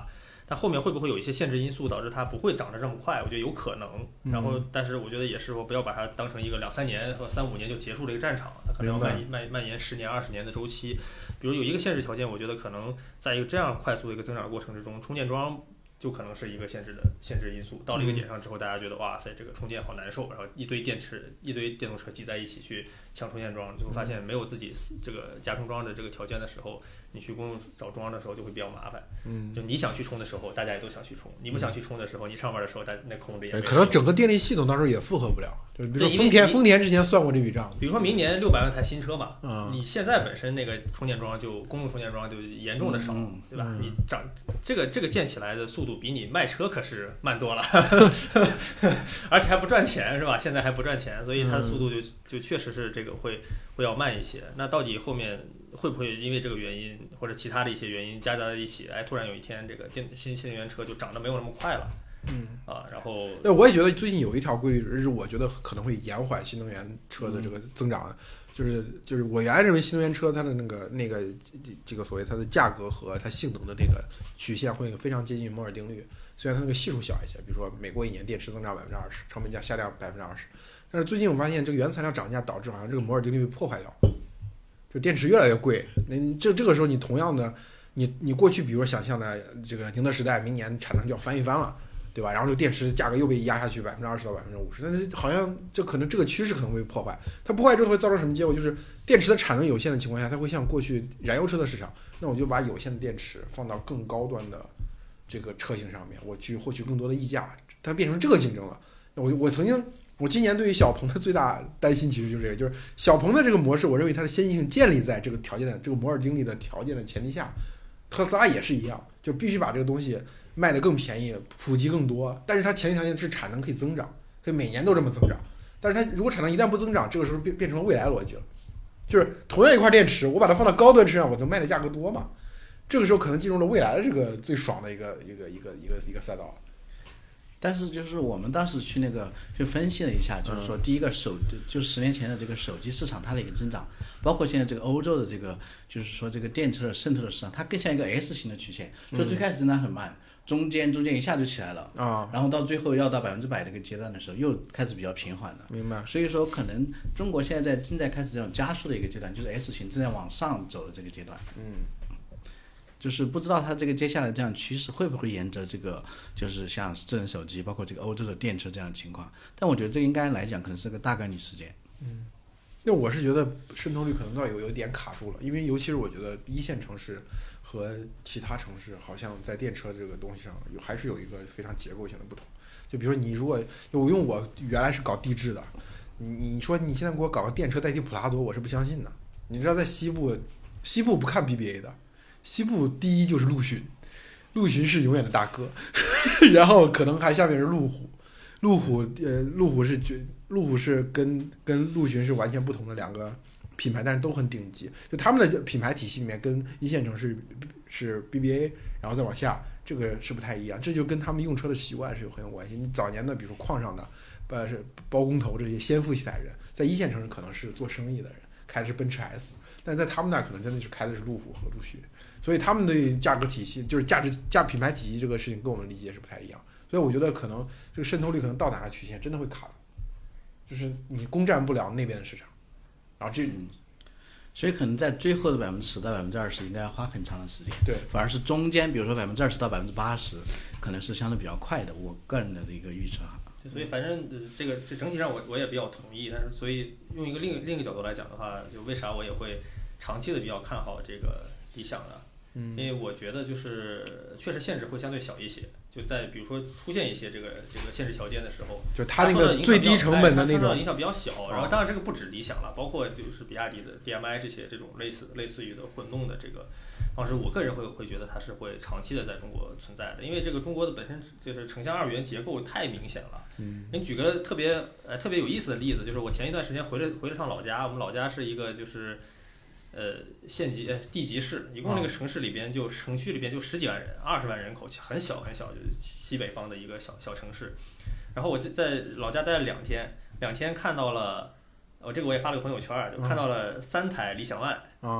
但后面会不会有一些限制因素导致它不会涨得这么快？我觉得有可能。然后，但是我觉得也是说不要把它当成一个2-3年和3-5年就结束的一个战场，它可能要蔓延10年、20年的周期。比如有一个限制条件，我觉得可能在一个这样快速的一个增长的过程之中，充电桩就可能是一个限制因素。到了一个点上之后，大家觉得哇塞，这个充电好难受，然后一堆电动车挤在一起去抢充电桩，就会发现没有自己这个加充桩的这个条件的时候，你去公用找桩的时候就会比较麻烦。就你想去充的时候，大家也都想去充；你不想去充的时候，你上班的时候，那空着也没有。 可能整个电力系统到时候也负荷不了。就比如说丰田之前算过这笔账， 比如说明年600万台新车嘛，你现在本身那个充电桩公用充电桩就严重的少，对吧？你这个建起来的速度比你卖车可是慢多了，而且还不赚钱，是吧？现在还不赚钱，所以它的速度就确实是这个会要慢一些。那到底后面会不会因为这个原因或者其他的一些原因夹杂在一起，突然有一天这个新能源车就涨得没有那么快了？然后我也觉得最近有一条规律是我觉得可能会延缓新能源车的这个增长，就是我原来认为新能源车它的那个这个所谓它的价格和它性能的这个曲线会非常接近摩尔定律，虽然它那个系数小一些，比如说美国一年电池增长20%，成本价下降20%，但是最近我发现这个原材料涨价导致好像这个摩尔定律被破坏掉，就电池越来越贵。这个时候你同样的你过去比如说想象的这个宁德时代明年产能就要翻一番了，对吧？然后这个电池价格又被压下去20%到50%，但是好像就可能这个趋势可能会被破坏。它破坏之后会造成什么结果？就是电池的产能有限的情况下，它会像过去燃油车的市场，那我就把有限的电池放到更高端的这个车型上面，我去获取更多的溢价，它变成这个竞争了。我今年对于小鹏的最大担心其实就是这个，就是小鹏的这个模式，我认为它的先进性建立在这个条件的这个摩尔定律的条件的前提下，特斯拉也是一样，就必须把这个东西卖得更便宜，普及更多，但是它前提条件是产能可以增长，可以每年都这么增长。但是它如果产能一旦不增长，这个时候变成了未来逻辑了，就是同样一块电池，我把它放到高端车上，我能卖的价格多嘛？这个时候可能进入了未来的这个最爽的一个赛道。 但是就是我们当时去分析了一下，就是说第一个就是10年前的这个手机市场它的一个增长，包括现在这个欧洲的这个就是说这个电车的渗透的市场，它更像一个 S 型的曲线，就最开始增长很慢，中间一下就起来了然后到最后要到100%这个阶段的时候，又开始比较平缓了。 明白。 所以说可能中国现在正在开始这种加速的一个阶段，就是 S 型正在往上走的这个阶段。就是不知道它这个接下来这样趋势会不会沿着这个，就是像智能手机，包括这个欧洲的电车这样的情况。但我觉得这应该来讲，可能是个大概率事件。 那我是觉得渗透率可能倒有点卡住了，因为尤其是我觉得一线城市和其他城市，好像在电车这个东西上还是有一个非常结构性的不同。就比如说你如果我原来是搞地质的，你说你现在给我搞个电车代替普拉多，我是不相信的。你知道在西部不看 BBA 的。西部第一就是陆巡是永远的大哥，然后可能还下面是路虎是跟陆巡是完全不同的两个品牌，但是都很顶级。就他们的品牌体系里面，跟一线城市是 BBA， 然后再往下，这个是不太一样。这就跟他们用车的习惯是很有关系。你早年的比如说矿上的是包工头这些先富起来的人，在一线城市可能是做生意的人，开的是奔驰 S， 但在他们那可能真的是开的是路虎和陆巡。所以他们对价格体系，就是品牌体系这个事情，跟我们理解是不太一样。所以我觉得可能这个渗透率可能到达的曲线真的会卡的，就是你攻占不了那边的市场，然后所以可能在最后的10%到20%应该要花很长的时间。 对， 反而是中间，比如说20%到80%，可能是相对比较快的。我个人的一个预测哈。 所以反正这整体上我也比较同意，但是所以用一个另一个角度来讲的话，就为啥我也会长期的比较看好这个理想呢？因为我觉得就是确实限制会相对小一些，就在比如说出现一些这个限制条件的时候， 就它那个最低成本的那种影响比较小。然后当然这个不止理想了，包括就是比亚迪的 DMI 这种类似于的混动的这个方式，我个人会觉得它是会长期的在中国存在的，因为这个中国的本身就是城乡二元结构太明显了。你举个特别有意思的例子，就是我前一段时间回了趟老家，我们老家是一个就是地级市，一共那个城区里边就10几万人，20万人口，很小，就是西北方的一个小城市。然后我在老家待了2天看到了，这个我也发了个朋友圈，就看到了3台理想 ONE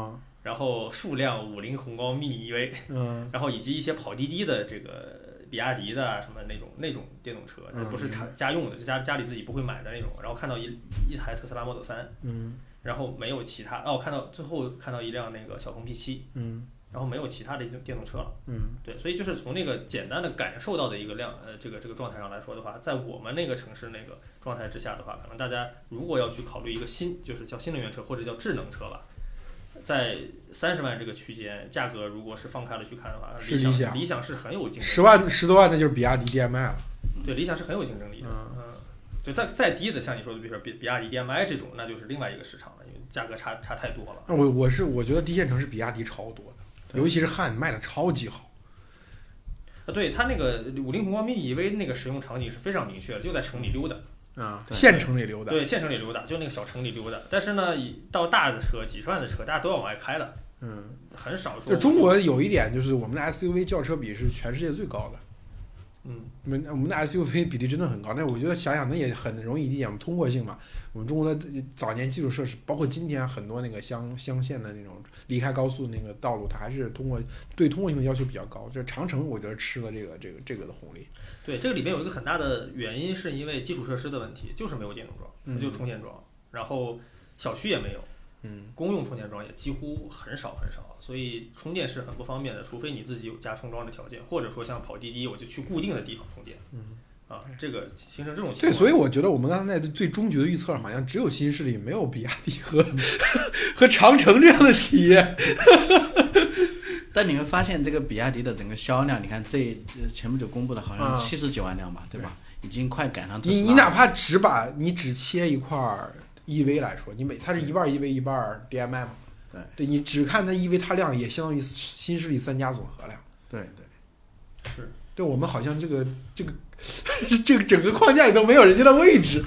然后数辆50宏光 mini EV， 然后以及一些跑滴滴的这个比亚迪的什么那种电动车，不是家用的，就家里自己不会买的那种。然后看到一台特斯拉 Model 3，然后没有其他。最后看到一辆那个小鹏 P7，然后没有其他的电动车了。对，所以就是从那个简单的感受到的一个这个状态上来说的话，在我们那个城市那个状态之下的话，可能大家如果要去考虑一个就是叫新能源车或者叫智能车吧，在30万这个区间，价格如果是放开了去看的话，理想是很有竞争力。 10多万那就是比亚迪 DMI 了。 对，理想是很有竞争力的。就再低的，像你说的，比如说比亚迪 DMI 这种，那就是另外一个市场了，因为价格差太多了。 我觉得低线城市比亚迪超多的，尤其是汉卖的超级好。 对，它那个50宏光 mini EV 那个使用场景是非常明确的，就在城里溜达。 县城里溜达。 对，县城里溜达，就那个小城里溜达。但是呢，到大的车，几十万的车，大家都要往外开了。很少说。 中国有一点就是我们的 SUV 轿车比是全世界最高的。我们的 SUV 比例真的很高，但是我觉得想想那也很容易理解，我们通过性嘛。我们中国的早年基础设施，包括今天很多那个乡县的那种离开高速那个道路，它还是对通过性的要求比较高。就是长城，我觉得吃了这个的红利。 对，这个里面有一个很大的原因，是因为基础设施的问题，就是没有电动桩，就充电桩，然后小区也没有。公用充电桩也几乎很少，所以充电是很不方便的，除非你自己有加充桩的条件，或者说像跑滴滴，我就去固定的地方充电。这个形成这种情况。 对，所以我觉得我们刚才在最终局的预测上，好像只有新势力，没有比亚迪和长城这样的企业。 但你会发现，这个比亚迪的整个销量，你看前不久公布的，好像70几万辆吧，对吧？已经快赶上特斯拉。 你哪怕只切一块EV 来说，它是一半 EV 一半 DMI 嘛？对，你只看它 EV， 它量也相当于新势力3家总和量。 对， 是。 对，我们好像这个整个框架里都没有人家的位置。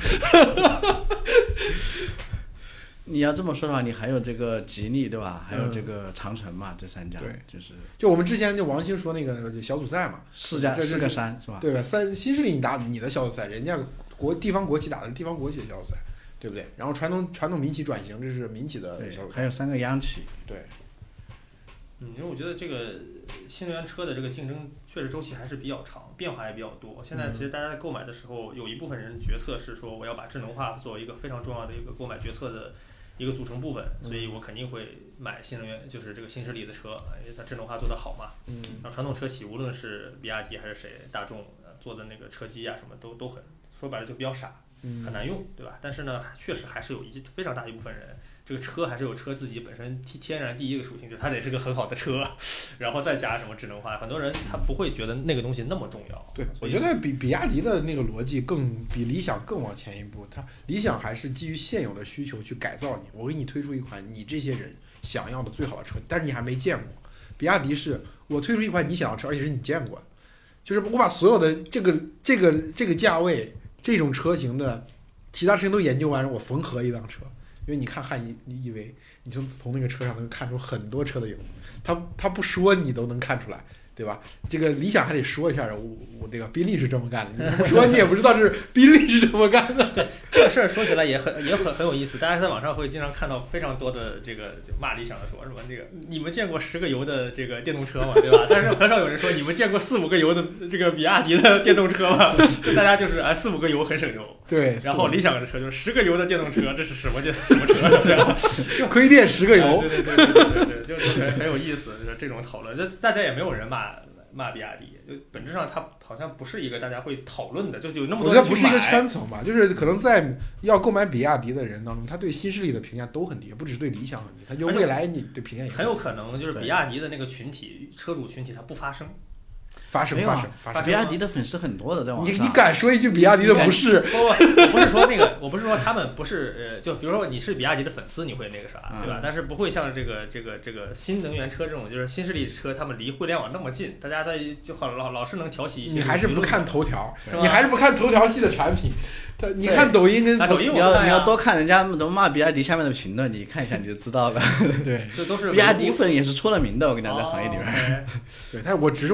你要这么说的话，你还有这个吉利对吧？还有这个长城嘛，这3家。 对， 就我们之前王兴说那个小组赛嘛 ，4个山是吧？ 对吧？新势力你打你的小组赛，人家地方国企打的是地方国企的小组赛。对不对？然后传统民企转型，这是民企的小组赛， 还有3个央企。 对。 因为我觉得这个新能源车的这个竞争确实周期还是比较长，变化也比较多。现在其实大家在购买的时候，有一部分人决策是说我要把智能化作为一个非常重要的一个购买决策的一个组成部分，所以我肯定会买新能源，就是这个新势力的车，因为它智能化做得好嘛。然后传统车企无论是比亚迪还是谁，大众做的那个车机啊什么都很，说白了就比较傻。很难用，对吧？但是呢，确实还是有非常大一部分人，这个车还是有车自己本身天然第一个属性，就是它得是个很好的车，然后再加什么智能化，很多人他不会觉得那个东西那么重要。 对，我觉得比亚迪的那个逻辑比理想更往前一步，它理想还是基于现有的需求去改造你，我给你推出一款你这些人想要的最好的车，但是你还没见过。比亚迪是我推出一款你想要的车，而且是你见过的，就是我把所有的这个价位。这种车型的其他车型都研究完，我缝合一辆车，因为你看汉 EV， 你就从那个车上能看出很多车的影子，他不说你都能看出来，对吧？这个理想还得说一下，我这个宾利是这么干的，你不说你也不知道是宾利是这么干的。 对，这个事儿说起来也很有意思，大家在网上会经常看到非常多的这个骂理想的说什么这个你们见过10个油的这个电动车吗？对吧？但是很少有人说你们见过4、5个油的这个比亚迪的电动车吗？就大家就是4、5个油很省油。 对， 然后理想的车就是10个油的电动车，这是什么车？对吧？ 亏电10个油。 对，就是很有意思，就是这种讨论，就大家也没有人骂比亚迪，就本质上它好像不是一个大家会讨论的，就有那么多人去买。 我觉得不是一个圈层吧，就是可能在要购买比亚迪的人当中，他对新势力的评价都很低，不只是对理想很低，他就未来你对评价也很有可能就是比亚迪的那个群体车主群体它不发声。 发生。 比亚迪的粉丝很多的，在网上。 你敢说一句比亚迪的不是？ 我不是说他们不是就比如说你是比亚迪的粉丝，你会那个啥，对吧？但是不会像这个新能源车这种，就是新势力车，他们离互联网那么近，大家就好老是能挑起一些。 你还是不看头条，你还是不看头条系的产品。你看抖音跟抖音， 你要多看人家怎么骂比亚迪下面的评论，你看一下你就知道了。 对， 这都是比亚迪粉也是出了名的，我跟你讲，在行业里面。 对，我觉得他们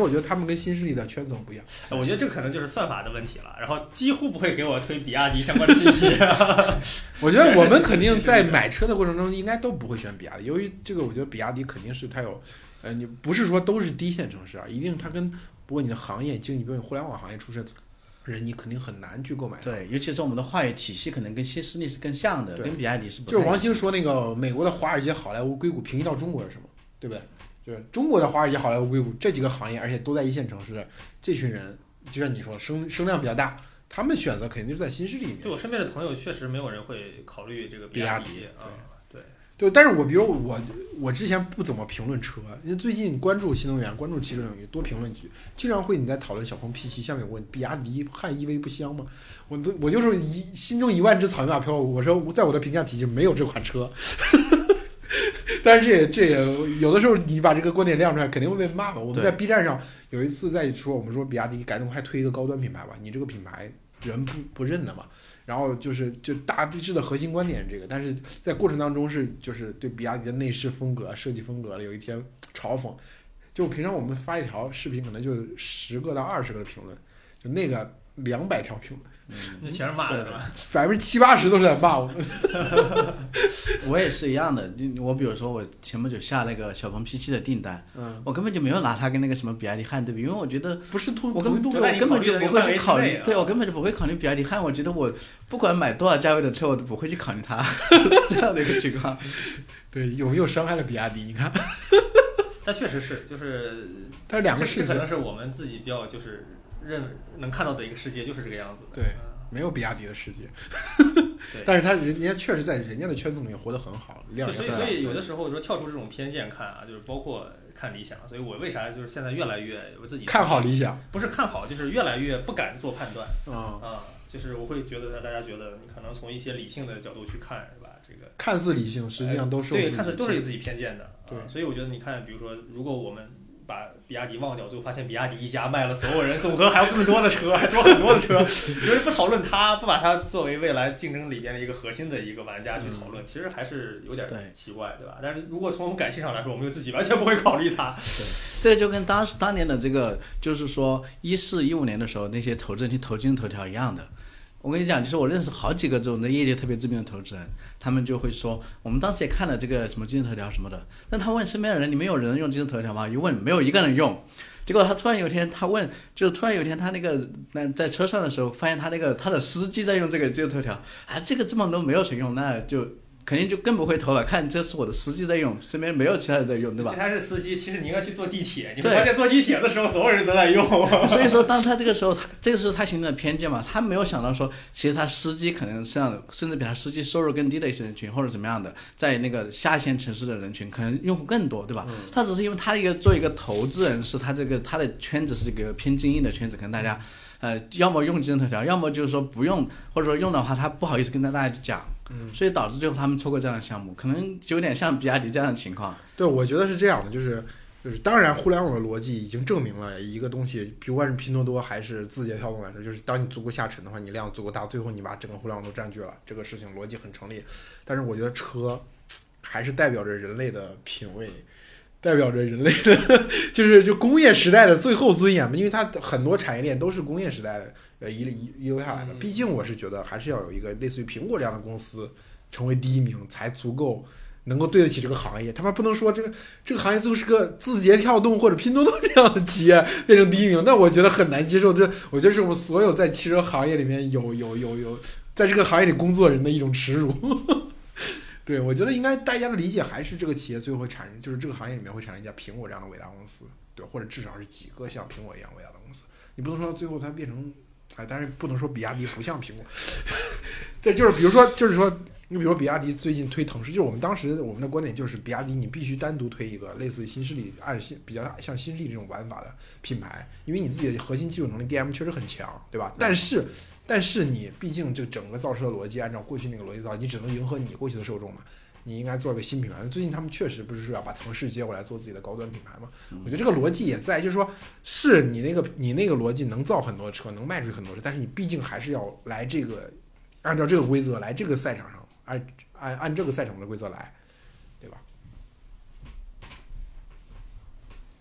跟新势力的圈层不一样。 我觉得这可能就是算法的问题了，然后几乎不会给我推比亚迪相关的信息。 我觉得我们肯定在买车的过程中应该都不会选比亚迪，由于这个，我觉得比亚迪肯定是它有，你不是说都是低线城市啊，一定它跟不过你的行业经济，比如你互联网行业出身人，你肯定很难去购买。 对，尤其是我们的话语体系可能跟新势力是更像的，跟比亚迪是不。 就是王兴说那个美国的华尔街、好莱坞硅谷平移到中国是什么？对不对？就是中国的华尔街、好莱坞、硅谷这几个行业，而且都在一线城市，这群人就像你说声量比较大，他们选择肯定就是在新势力里面。 就我身边的朋友，确实没有人会考虑这个比亚迪啊。 对，但是比如我之前不怎么评论车，因为最近关注新能源、关注汽车领域，多评论句，经常会你在讨论小鹏 P7，下面有问比亚迪汉 EV 不香吗？我就是心中1万只草泥马飘，我说在我的评价体系没有这款车。但是这也有的时候你把这个观点亮出来，肯定会被骂嘛。我们在 B 站上有一次在说，我们说比亚迪改动还推一个高端品牌吧，你这个品牌人不认的嘛。然后就大致的核心观点是这个，但是在过程当中就是对比亚迪的内饰风格、设计风格有一天嘲讽。就平常我们发一条视频，可能就10个到20个的评论，就那个200条评论， 那全是骂的吧 ？70%-80%都是在骂我们。 我也是一样的，我比如说我前不久下那个小鹏 P7的订单，我根本就没有拿它跟那个什么比亚迪汉对比，因为我觉得不是我根本就不会去考虑，对我根本就不会考虑比亚迪汉，我觉得我不管买多少价位的车，我都不会去考虑它这样的一个情况。 对，有没有伤害了比亚迪？你看。 但确实是， 它是两个世界， 这可能是我们自己比较能看到的一个世界，就是这个样子的。 对，没有比亚迪的世界。但是人家确实在人家的圈子里面活得很好，量也很大。 所以有的时候说跳出这种偏见看啊，就是包括看理想，所以我为啥就是现在越来越我自己看好理想， 不是看好，就是越来越不敢做判断就是我会觉得大家觉得你可能从一些理性的角度去看，是吧？这个看似理性，实际上都是对，看似都是有自己偏见的。 对， 所以我觉得你看，比如说，如果我们把比亚迪忘掉，最后发现比亚迪一家卖了所有人总和还有更多的车，还多很多的车，就是不讨论它，不把它作为未来竞争里边的一个核心的一个玩家去讨论，其实还是有点奇怪，对吧？但是如果从我们感性上来说，我们自己完全不会考虑它。 对，这个就跟当年的这个，就是说14、15年的时候，那些投资人去投今日头条一样的。我跟你讲，就是我认识好几个这种的业界特别知名的投资人，他们就会说，我们当时也看了这个什么今日头条什么的，但他问身边的人，你们有人用今日头条吗？一问没有一个人用，结果他突然有一天他那个在车上的时候，发现他的司机在用这个今日头条，啊，这个这么多没有谁用，那就肯定就更不会投了。看这是我的司机在用，身边没有其他人在用，对吧？ 其他是司机，其实你应该去坐地铁，你发现坐地铁的时候所有人都在用。 所以说，当他这个时候他形成了偏见嘛，他没有想到说，其实他司机可能甚至比他司机收入更低的一些人群，或者怎么样的，在那个下线城市的人群，可能用户更多，对吧？他只是因为他做一个投资人，是他的圈子是一个偏精英的圈子，可能大家要么用今日头条，要么就是说不用，或者说用的话，他不好意思跟大家讲。所以导致最后他们错过这样的项目，可能有点像比亚迪这样的情况。 对，我觉得是这样的，就是当然，互联网的逻辑已经证明了一个东西，不管是拼多多还是字节跳动来说，就是当你足够下沉的话，你量足够大，最后你把整个互联网都占据了，这个事情逻辑很成立。但是我觉得车还是代表着人类的品味，代表着人类的就工业时代的最后尊严嘛，因为它很多产业链都是工业时代的遗留下来的。毕竟我是觉得还是要有一个类似于苹果这样的公司成为第一名，才足够能够对得起这个行业。他们不能说这个行业最后是个字节跳动或者拼多多这样的企业变成第一名，那我觉得很难接受。我觉得是我们所有在汽车行业里面有在这个行业里工作人的一种耻辱。对，我觉得应该大家的理解还是这个企业最后会产生，就是这个行业里面会产生一家苹果这样的伟大公司，对，或者至少是几个像苹果一样伟大的公司。你不能说最后它变成，但是不能说比亚迪不像苹果。对，就是比如说，你比如说比亚迪最近推腾势，就是我们当时我们的观点就是比亚迪你必须单独推一个类似于新势力比较像新势力这种玩法的品牌，因为你自己的核心技术能力 DM 确实很强，对吧？但是你毕竟这整个造车逻辑按照过去那个逻辑造，你只能迎合你过去的受众嘛。你应该做一个新品牌。最近他们确实不是说要把腾势接过来做自己的高端品牌嘛？我觉得这个逻辑也在，就是说，是你那个逻辑能造很多车，能卖出去很多车，但是你毕竟还是要来这个按照这个规则来这个赛场上，按这个赛场的规则来，对吧？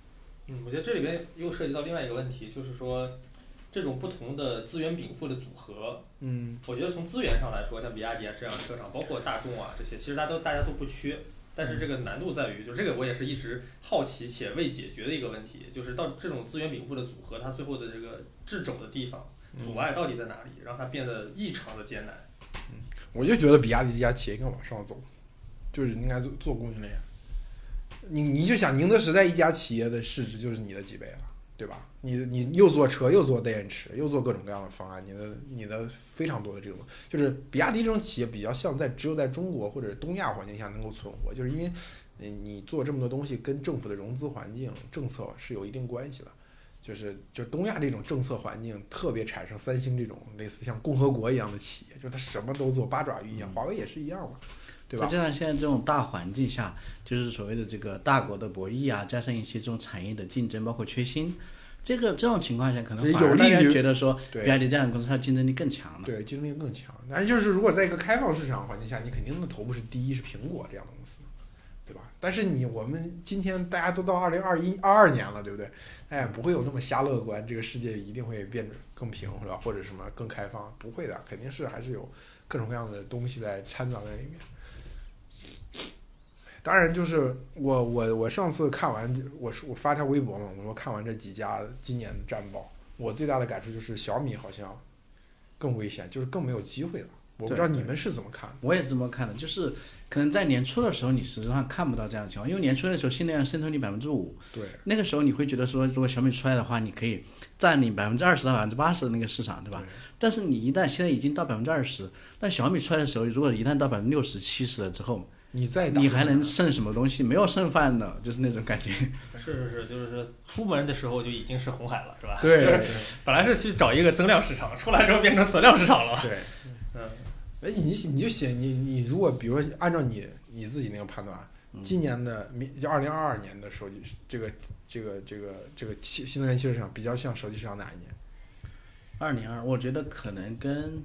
我觉得这里边又涉及到另外一个问题，就是说这种不同的资源禀赋的组合。我觉得从资源上来说，像比亚迪啊这样的车厂，包括大众啊这些，其实大家都不缺。但是这个难度在于，就这个我也是一直好奇且未解决的一个问题，就是到这种资源禀赋的组合，它最后的这个掣肘的地方，阻碍到底在哪里，让它变得异常的艰难。 我就觉得比亚迪这家企业应该往上走，就是应该做供应链。你就想宁德时代一家企业的市值就是你的几倍了，对吧？你又做车，又做电池，又做各种各样的方案，你的非常多的这种，就是比亚迪这种企业比较像只有在中国或者东亚环境下能够存活，就是因为你做这么多东西跟政府的融资环境政策是有一定关系的。就是东亚这种政策环境特别产生三星这种类似像共和国一样的企业，就是它什么都做，八爪鱼一样，华为也是一样嘛，对吧？ 再加上现在这种大环境下，就是所谓的这个大国的博弈啊，加上一些这种产业的竞争，包括缺芯，这种情况下，可能反而大家觉得说，比亚迪这样的公司它竞争力更强了。 对，竞争力更强。但是就是如果在一个开放市场环境下，你肯定的头部是第一是苹果这样的公司，对吧？但是我们今天大家都到2022年了，对不对？哎，不会有那么瞎乐观，这个世界一定会变得更平，是吧？或者什么更开放？不会的，肯定是还是有各种各样的东西在掺杂在里面。当然，就是我上次看完，我发条微博嘛，我说看完这几家今年的战报，我最大的感触就是小米好像更危险，就是更没有机会了。我不知道你们是怎么看的？ 我也是这么看的，就是可能在年初的时候，你实际上看不到这样的情况，因为年初的时候新能源渗透率5%， 对， 那个时候你会觉得说，如果小米出来的话，你可以占领20%到80%的那个市场，对吧？但是你一旦现在已经到20%，那小米出来的时候，如果一旦到60%、70%了之后，你还能剩什么东西？没有剩饭的，就是那种感觉。 是，就是出门的时候就已经是红海了，是吧？ 对， 就是本来是去找一个增量市场，出来之后变成存量市场了。 对，哎，你就写你如果比如说按照你自己那个判断，今年的就2022年的手机这个新能源汽车市场比较像手机市场哪一年 ？2022，我觉得可能跟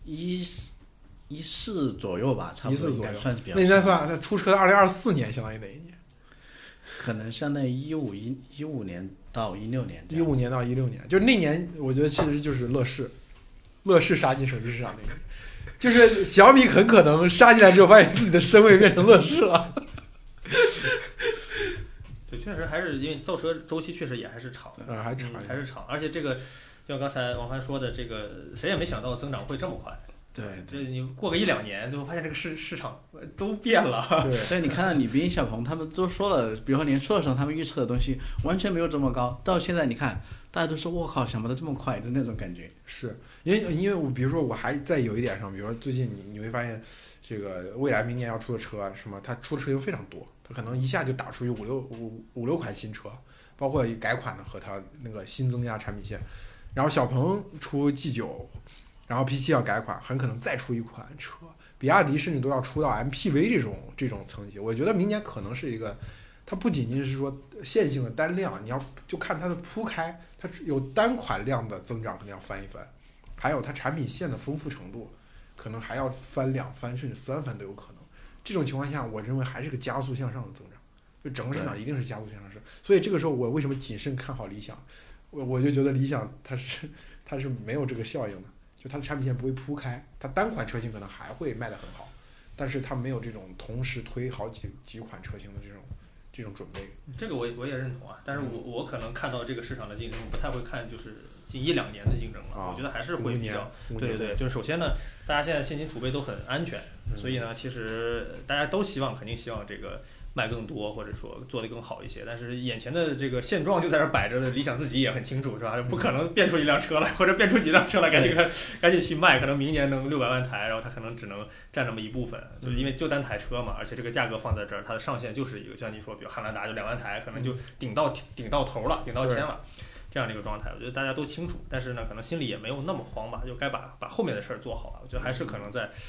14左右吧，差不多应该算是比较。 那应该算它出车的2024年相当于哪一年？ 可能相当于15年到16年。 15年到16年，就是那年，我觉得其实就是乐视杀进手机市场那年。就是小米很可能杀进来之后，发现自己的身位变成乐视了。 对，确实还是因为造车周期确实也还是长， 还是长， 而且这个就像刚才王帆说的，这个谁也没想到增长会这么快。 对， 就你过个1-2年，最后发现这个市场都变了。 对，所以你看到李斌、小鹏他们都说了，比如说年初的时候他们预测的东西完全没有这么高，到现在你看大家都说我靠，想不到这么快的那种感觉。 是因为我比如说我还在有一点上，比如说最近你会发现这个未来明年要出的车什么，它出的车型非常多，它可能一下就打出五六款新车，包括改款的和它那个新增加产品线。然后小鹏出 G9， 然后 P7 要改款，很可能再出一款车，比亚迪甚至都要出到 MPV 这种层级。我觉得明年可能是一个，它不仅仅是说线性的单量，你要就看它的铺开，它有单款量的增长肯定要翻一番，还有它产品线的丰富程度，可能还要翻2番甚至3番都有可能。这种情况下，我认为还是个加速向上的增长，就整个市场一定是加速向上升。所以这个时候我为什么谨慎看好理想？我就觉得理想它是没有这个效应的。就它的产品线不会铺开，它单款车型可能还会卖得很好，但是它没有这种同时推好几款车型的这种准备。 这个我也认同啊，但是我可能看到这个市场的竞争，不太会看就是近1-2年的竞争了。我觉得还是会比较对，就是首先呢，大家现在现金储备都很安全，所以呢，其实大家都肯定希望这个卖更多，或者说做得更好一些。但是眼前的这个现状就在这摆着的，理想自己也很清楚，是吧？不可能变出一辆车来，或者变出几辆车来，赶紧去卖。可能明年能600万台，然后它可能只能占这么一部分，就是因为就单台车嘛，而且这个价格放在这儿，它的上限就是一个，就像你说，比如汉兰达就2万台，可能就顶到头了，顶到天了。这样的一个状态，我觉得大家都清楚，但是呢，可能心里也没有那么慌吧，就该把后面的事儿做好了。我觉得还是可能在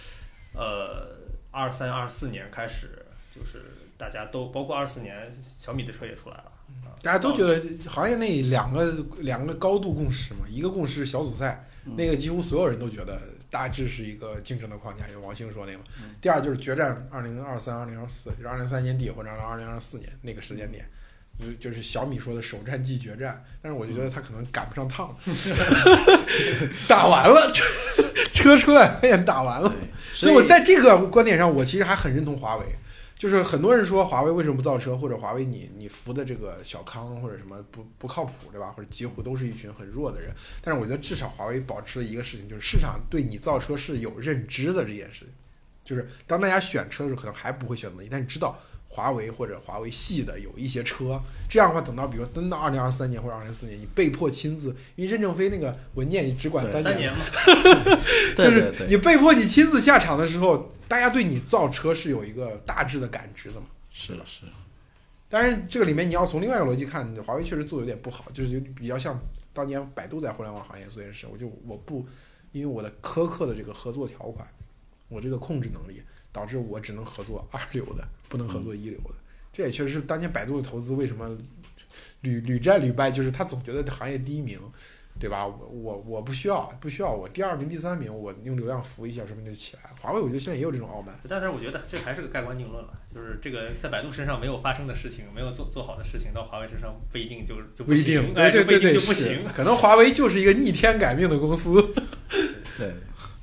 23、24年开始，就是大家都包括24年小米的车也出来了， 大家都觉得行业内两个高度共识嘛，一个共识是小组赛，那个几乎所有人都觉得大致是一个竞争的框架，因为王兴说那个。第二就是决战2023、2024，就是2023年底或者2024年那个时间点。 就是小米说的首战即决战，但是我就觉得他可能赶不上趟，打完了车出来发现打完了，所以我在这个观点上，我其实还很认同华为。就是很多人说华为为什么不造车，或者华为你服的这个小康或者什么不靠谱，对吧？或者极狐都是一群很弱的人。但是我觉得至少华为保持了一个事情，就是市场对你造车是有认知的这件事情。就是当大家选车的时候，可能还不会选择你，但你知道华为或者华为系的有一些车，这样的话，等到比如等到2023年或者2024年，你被迫亲自，因为任正非那个文件你只管3 年嘛， 就是你被迫你亲自下场的时候。大家对你造车是有一个大致的感知的嘛？ 是。 当然，这个里面你要从另外一个逻辑看，华为确实做的有点不好，就是比较像当年百度在互联网行业做件事。我不因为我的苛刻的这个合作条款，我这个控制能力，导致我只能合作2流的，不能合作1流的。这也确实是当年百度的投资为什么屡战屡败，就是他总觉得行业第1名。对吧？我不需要，我第2名、第3名，我用流量扶一下，说不定就起来了。华为我觉得现在也有这种傲慢， 但是我觉得这还是个盖棺定论了，就是这个在百度身上没有发生的事情，没有做好的事情，到华为身上不一定就不行， 对， 就不行。 可能华为就是一个逆天改命的公司。 对，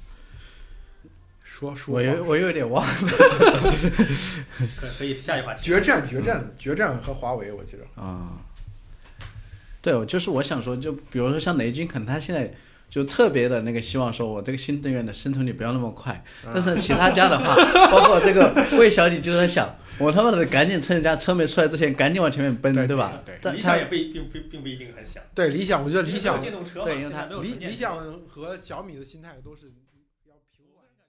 说我有点忘了。 可以下一话题。 决战和华为，我记得啊。对，就是我想说，就比如说像雷军，可能他现在就特别的那个希望说，我这个新能源的渗透率不要那么快。但是其他家的话，包括这个魏小李就在想，我他妈的赶紧趁人家车没出来之前，赶紧往前面奔，对吧？ 对，理想也并不一定很想。 对，理想，我觉得理想， 电动车， 对，因为他理想和小米的心态都是要平缓。